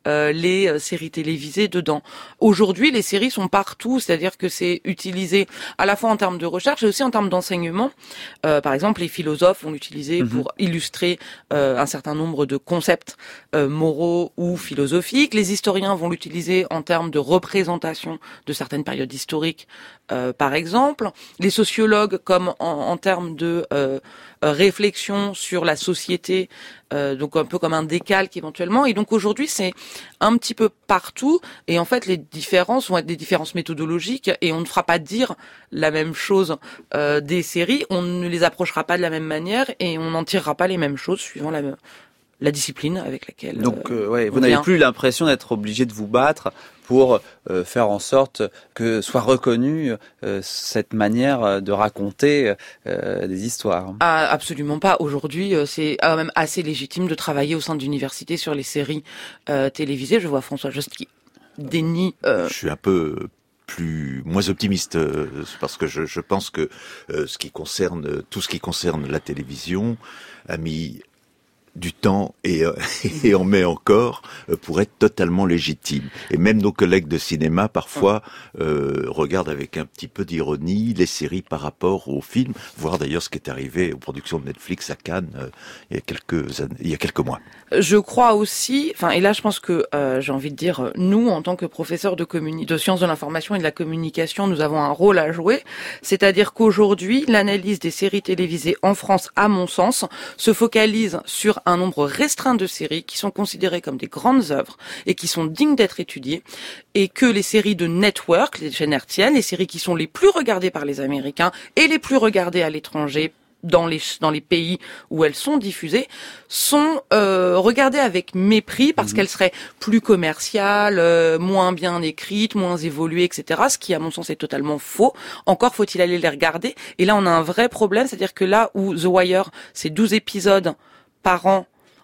les séries télévisées dedans. Aujourd'hui, les séries sont partout, c'est-à-dire que c'est utilisé à la fois en termes de recherche et aussi en termes d'enseignement. Par exemple, les philosophes vont l'utiliser pour illustrer un certain nombre de concepts moraux ou philosophiques. Les historiens vont l'utiliser en termes de représentation de certaines périodes historiques, par exemple. Les sociologues comme en termes de réflexion sur la société, donc un peu comme un décalque éventuellement. Et donc aujourd'hui, c'est un petit peu partout. Et en fait, les différences vont être des différences méthodologiques et on ne fera pas dire la même chose des séries. On ne les approchera pas de la même manière et on n'en tirera pas les mêmes choses suivant la discipline avec laquelle. Donc, vous n'avez plus l'impression d'être obligé de vous battre pour faire en sorte que soit reconnue cette manière de raconter des histoires. Ah, absolument pas. Aujourd'hui, c'est même assez légitime de travailler au sein d'universités sur les séries télévisées. Je vois François Jost qui dénie. Je suis un peu moins optimiste parce que je pense que tout ce qui concerne la télévision a mis du temps et en met encore pour être totalement légitime. Et même nos collègues de cinéma parfois regardent avec un petit peu d'ironie les séries par rapport aux films, voir d'ailleurs ce qui est arrivé aux productions de Netflix à Cannes il y a quelques mois. Je crois aussi, et là je pense que j'ai envie de dire, nous en tant que professeurs de sciences de l'information et de la communication, nous avons un rôle à jouer, c'est-à-dire qu'aujourd'hui l'analyse des séries télévisées en France, à mon sens, se focalise sur un nombre restreint de séries qui sont considérées comme des grandes œuvres et qui sont dignes d'être étudiées, et que les séries de network, les chaînes hertziennes, les séries qui sont les plus regardées par les Américains et les plus regardées à l'étranger, dans les pays où elles sont diffusées, sont regardées avec mépris parce qu'elles seraient plus commerciales, moins bien écrites, moins évoluées, etc. Ce qui, à mon sens, est totalement faux. Encore faut-il aller les regarder. Et là, on a un vrai problème, c'est-à-dire que là où The Wire, c'est 12 épisodes par an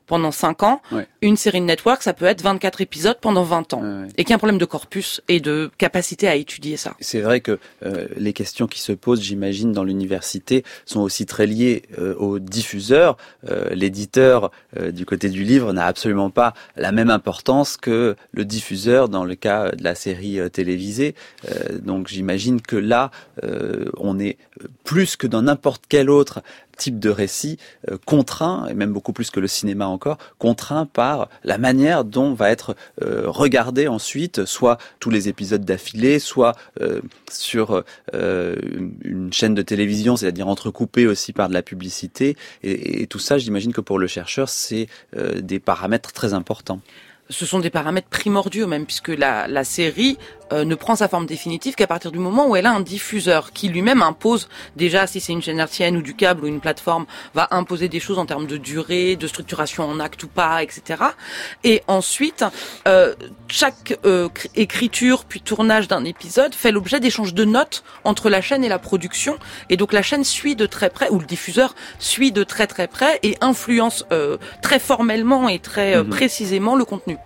pendant 5 ans. Ouais. Une série de network, ça peut être 24 épisodes pendant 20 ans. Ouais. Et qu'il y a un problème de corpus et de capacité à étudier ça. C'est vrai que les questions qui se posent, j'imagine, dans l'université sont aussi très liées aux diffuseurs. L'éditeur du côté du livre n'a absolument pas la même importance que le diffuseur dans le cas de la série télévisée. Donc j'imagine que là, on est plus que dans n'importe quel autre type de récit contraint, et même beaucoup plus que le cinéma encore, contraint par la manière dont va être regardé ensuite, soit tous les épisodes d'affilée, soit sur une chaîne de télévision, c'est-à-dire entrecoupé aussi par de la publicité. Et tout ça, j'imagine que pour le chercheur, c'est des paramètres très importants. Ce sont des paramètres primordiaux même, puisque la série ne prend sa forme définitive qu'à partir du moment où elle a un diffuseur qui lui-même impose, déjà si c'est une chaîne hertzienne ou du câble ou une plateforme, va imposer des choses en termes de durée, de structuration en acte ou pas, etc. Et ensuite, chaque écriture puis tournage d'un épisode fait l'objet d'échanges de notes entre la chaîne et la production. Et donc la chaîne suit de très près, ou le diffuseur suit de très très près et influence très formellement et très précisément le contenu.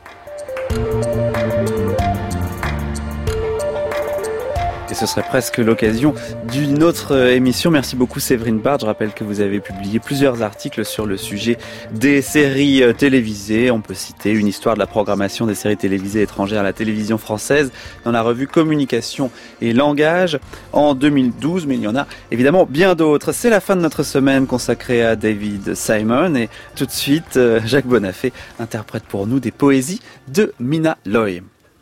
Et ce serait presque l'occasion d'une autre émission. Merci beaucoup Séverine Barthes. Je rappelle que vous avez publié plusieurs articles sur le sujet des séries télévisées. On peut citer Une histoire de la programmation des séries télévisées étrangères à la télévision française dans la revue Communication et Langage en 2012. Mais il y en a évidemment bien d'autres. C'est la fin de notre semaine consacrée à David Simon. Et tout de suite, Jacques Bonafé interprète pour nous des poésies de Mina Loy.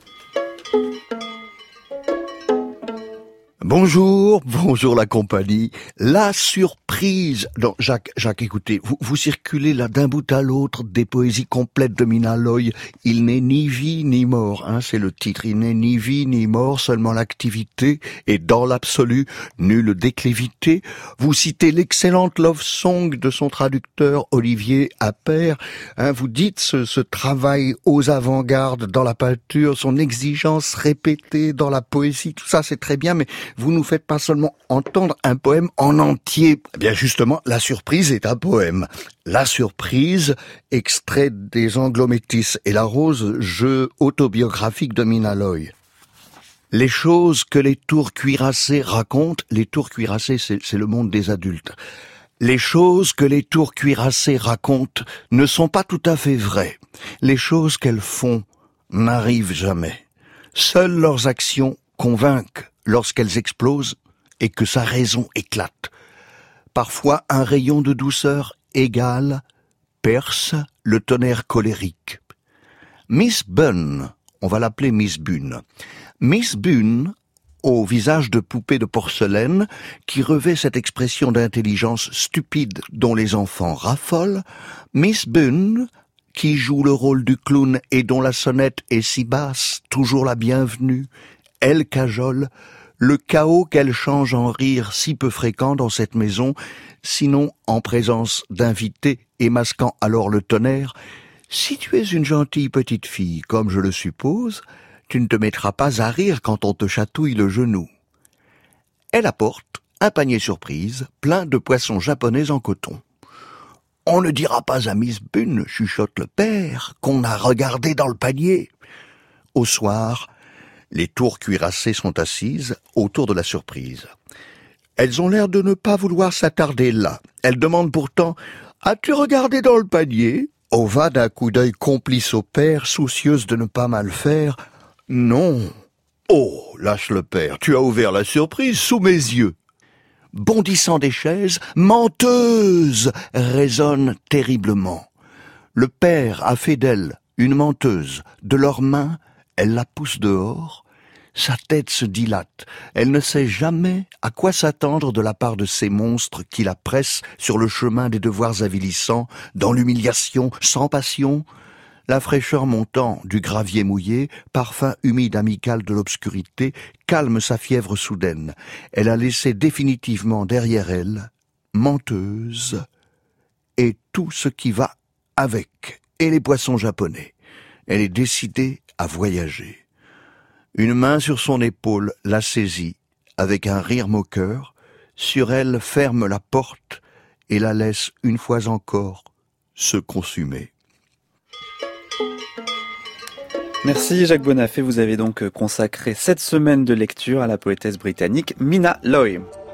Bonjour la compagnie. La surprise. Non, Jacques, écoutez, vous circulez là d'un bout à l'autre des poésies complètes de Mina Loy. Il n'est ni vie ni mort, c'est le titre. Il n'est ni vie ni mort, seulement l'activité, et dans l'absolu, nulle déclivité. Vous citez l'excellente love song de son traducteur Olivier Appert. Vous dites ce travail aux avant-gardes dans la peinture, son exigence répétée dans la poésie, tout ça c'est très bien, mais vous nous faites pas seulement entendre un poème en entier. Eh bien justement, La surprise est un poème. La surprise, extrait des Anglo-Métis et la rose, jeu autobiographique de Mina Loy. Les choses que les tours cuirassés racontent, les tours cuirassés c'est le monde des adultes. Les choses que les tours cuirassés racontent ne sont pas tout à fait vraies. Les choses qu'elles font n'arrivent jamais. Seules leurs actions convainquent lorsqu'elles explosent et que sa raison éclate. Parfois, un rayon de douceur égale perce le tonnerre colérique. Miss Bunn, on va l'appeler Miss Bunn. Miss Bunn, au visage de poupée de porcelaine, qui revêt cette expression d'intelligence stupide dont les enfants raffolent, Miss Bunn, qui joue le rôle du clown et dont la sonnette est si basse, toujours la bienvenue, elle cajole le chaos qu'elle change en rire si peu fréquent dans cette maison, sinon en présence d'invités et masquant alors le tonnerre. Si tu es une gentille petite fille, comme je le suppose, tu ne te mettras pas à rire quand on te chatouille le genou. Elle apporte un panier surprise plein de poissons japonais en coton. On ne dira pas à Miss Bunn, chuchote le père, qu'on a regardé dans le panier. Au soir, les tours cuirassées sont assises autour de la surprise. Elles ont l'air de ne pas vouloir s'attarder là. Elles demandent pourtant « As-tu regardé dans le panier ?» On va d'un coup d'œil complice au père, soucieuse de ne pas mal faire. « Non. »« Oh, lâche le père, tu as ouvert la surprise sous mes yeux. » Bondissant des chaises, « Menteuse !» résonne terriblement. Le père a fait d'elle une menteuse. De leurs mains, elle la pousse dehors, sa tête se dilate. Elle ne sait jamais à quoi s'attendre de la part de ces monstres qui la pressent sur le chemin des devoirs avilissants, dans l'humiliation, sans passion. La fraîcheur montant du gravier mouillé, parfum humide amical de l'obscurité, calme sa fièvre soudaine. Elle a laissé définitivement derrière elle, menteuse, et tout ce qui va avec, et les poissons japonais. Elle est décidée à voyager. Une main sur son épaule la saisit, avec un rire moqueur, sur elle ferme la porte et la laisse une fois encore se consumer. Merci Jacques Bonafé, vous avez donc consacré cette semaine de lecture à la poétesse britannique Mina Loy.